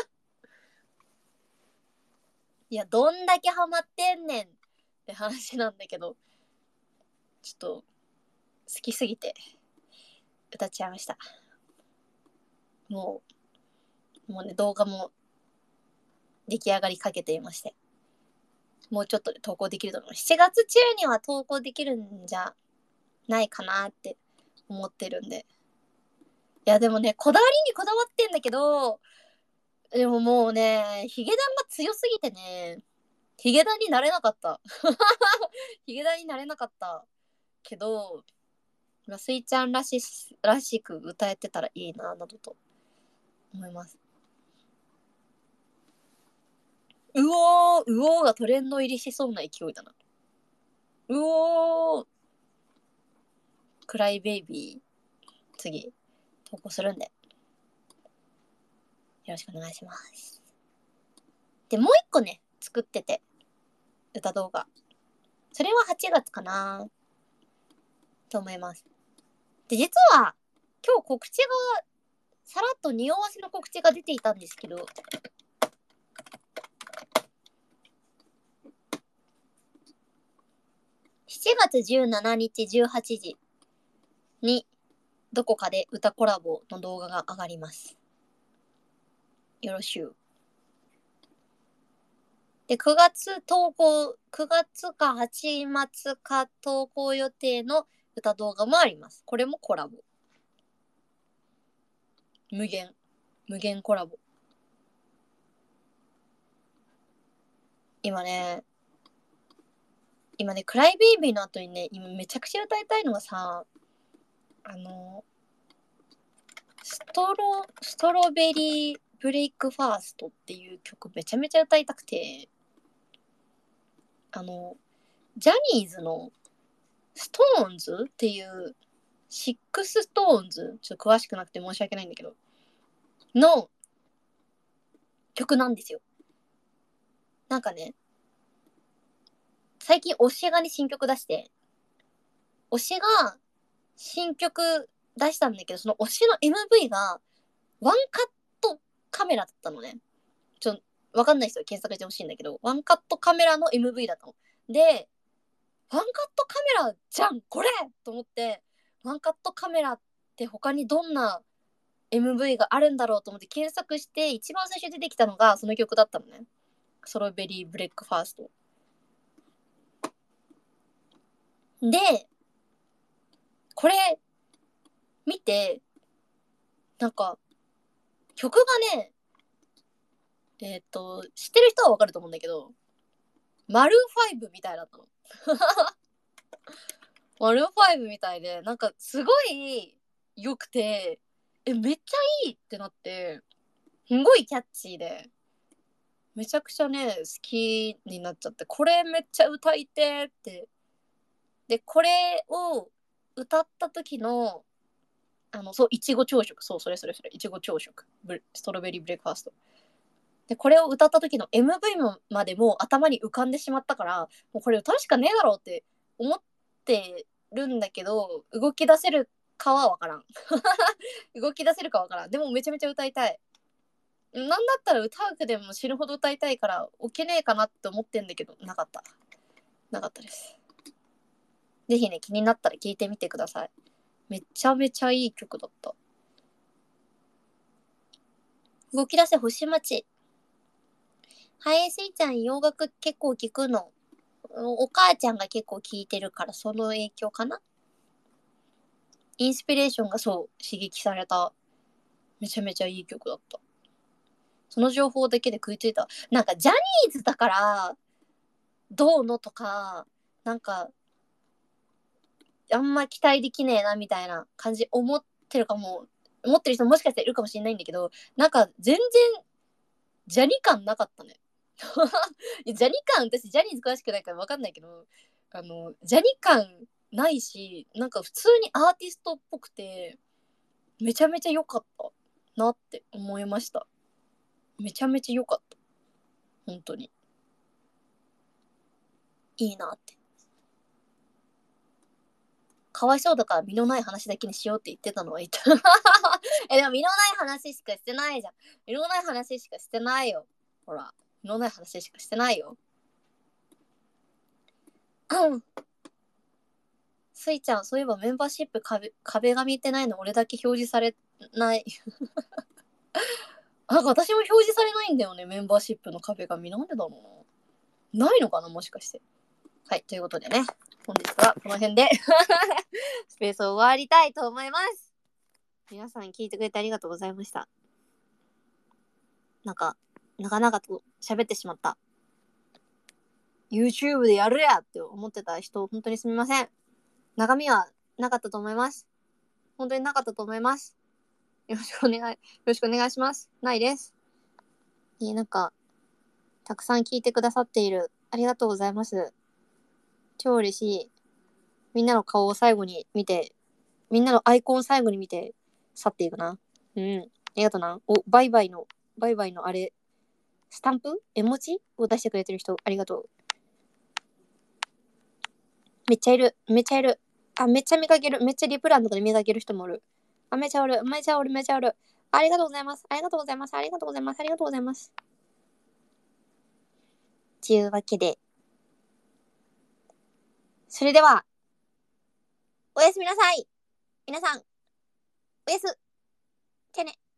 いや、どんだけハマってんねんって話なんだけど、ちょっと好きすぎて歌っちゃいました。もうね、動画も出来上がりかけていまして、もうちょっとで投稿できると思う。7月中には投稿できるんじゃないかなって思ってるんで。いや、でもね、こだわりにこだわってんだけど、でももうね、ヒゲダンが強すぎてね、 ヒゲダンになれなかったヒゲダンになれなかったけど、スイちゃんらしく歌えてたらいいななどと思います。うおーがトレンド入りしそうな勢いだな。うおー、クライベイビー次投稿するんでよろしくお願いします。でもう一個ね作ってて、歌動画、それは8月かなと思います。で実は今日告知がさらっと匂わせの告知が出ていたんですけど、7月17日18時にどこかで歌コラボの動画が上がります。よろしゅう。で、9月か8月か投稿予定の歌動画もあります。これもコラボ。無限コラボ。今ね、クライベイビーの後にね、今めちゃくちゃ歌いたいのがさ、ストロベリーブレイクファーストっていう曲めちゃめちゃ歌いたくて、ジャニーズのストーンズっていうシックストーンズ、ちょっと詳しくなくて申し訳ないんだけど、の曲なんですよ。なんかね、最近推しがに新曲出して、推しが新曲出したんだけど、その推しの MV がワンカットカメラだったのね。わかんない人は検索してほしいんだけど、ワンカットカメラの MV だったの。で、ワンカットカメラじゃんこれと思って、ワンカットカメラって他にどんな MV があるんだろうと思って検索して、一番最初に出てきたのがその曲だったのね。ストロベリーブレックファースト。で、これ見て、なんか曲がね、知ってる人はわかると思うんだけど、マルー5みたいだったの。マルー5みたいで、なんかすごい良くて、めっちゃいいってなって、すごいキャッチーで、めちゃくちゃね、好きになっちゃって、これめっちゃ歌いてって。で、これを歌った時の、そう、いちご朝食。そう、それ。いちご朝食。ストロベリーブレックファースト。で、これを歌った時の MV までも頭に浮かんでしまったから、もうこれ歌うしかねえだろうって思ってるんだけど、動き出せるかはわからん。動き出せるかわからん。でもめちゃめちゃ歌いたい。なんだったら歌うでも死ぬほど歌いたいから起きねえかなって思ってんだけど、なかったです。ぜひね、気になったら聞いてみてください。めちゃめちゃいい曲だった。動き出せ星町。はい、スイちゃん洋楽結構聞くの。お母ちゃんが結構聞いてるからその影響かな。インスピレーションがそう刺激された。めちゃめちゃいい曲だった。その情報だけで食いついた。なんかジャニーズだからどうのとか、なんかあんま期待できねえなみたいな感じ思ってる人もしかしたらいるかもしれないんだけど、なんか全然ジャニ感なかったね。ジャニ感、私ジャニーズ詳しくないから分かんないけど、ジャニ感ないし、なんか普通にアーティストっぽくて、めちゃめちゃ良かったなって思いました。めちゃめちゃ良かった。本当に。いいなって。かわいそうだから身のない話だけにしようって言ってたのは言った。でも身のない話しかしてないじゃん。身のない話しかしてないよ。ほら、身のない話しかしてないよ。うん。スイちゃん、そういえばメンバーシップ壁紙ってないの俺だけ表示されない。なんか私も表示されないんだよね、メンバーシップの壁紙。なんでだろうな。ないのかな、もしかして。はい、ということでね、本日はこの辺でスペースを終わりたいと思います。皆さん聞いてくれてありがとうございました。なんか、長々と喋ってしまった。 YouTube でやるやって思ってた人、本当にすみません。中身はなかったと思います。本当になかったと思います。よろしくお願いします。ないです。なんか、たくさん聞いてくださっている。ありがとうございます。超嬉しい。みんなの顔を最後に見て、みんなのアイコンを最後に見て、去っていくな。うん。ありがとうな。バイバイのあれ、スタンプ絵文字を出してくれてる人、ありがとう。めっちゃいる。あ、めっちゃ見かける。めっちゃリプランとかで見かける人もおる。あ、めっちゃおる。ありがとうございます。というわけで。それでは、おやすみなさい。皆さん、おやす。じゃあね。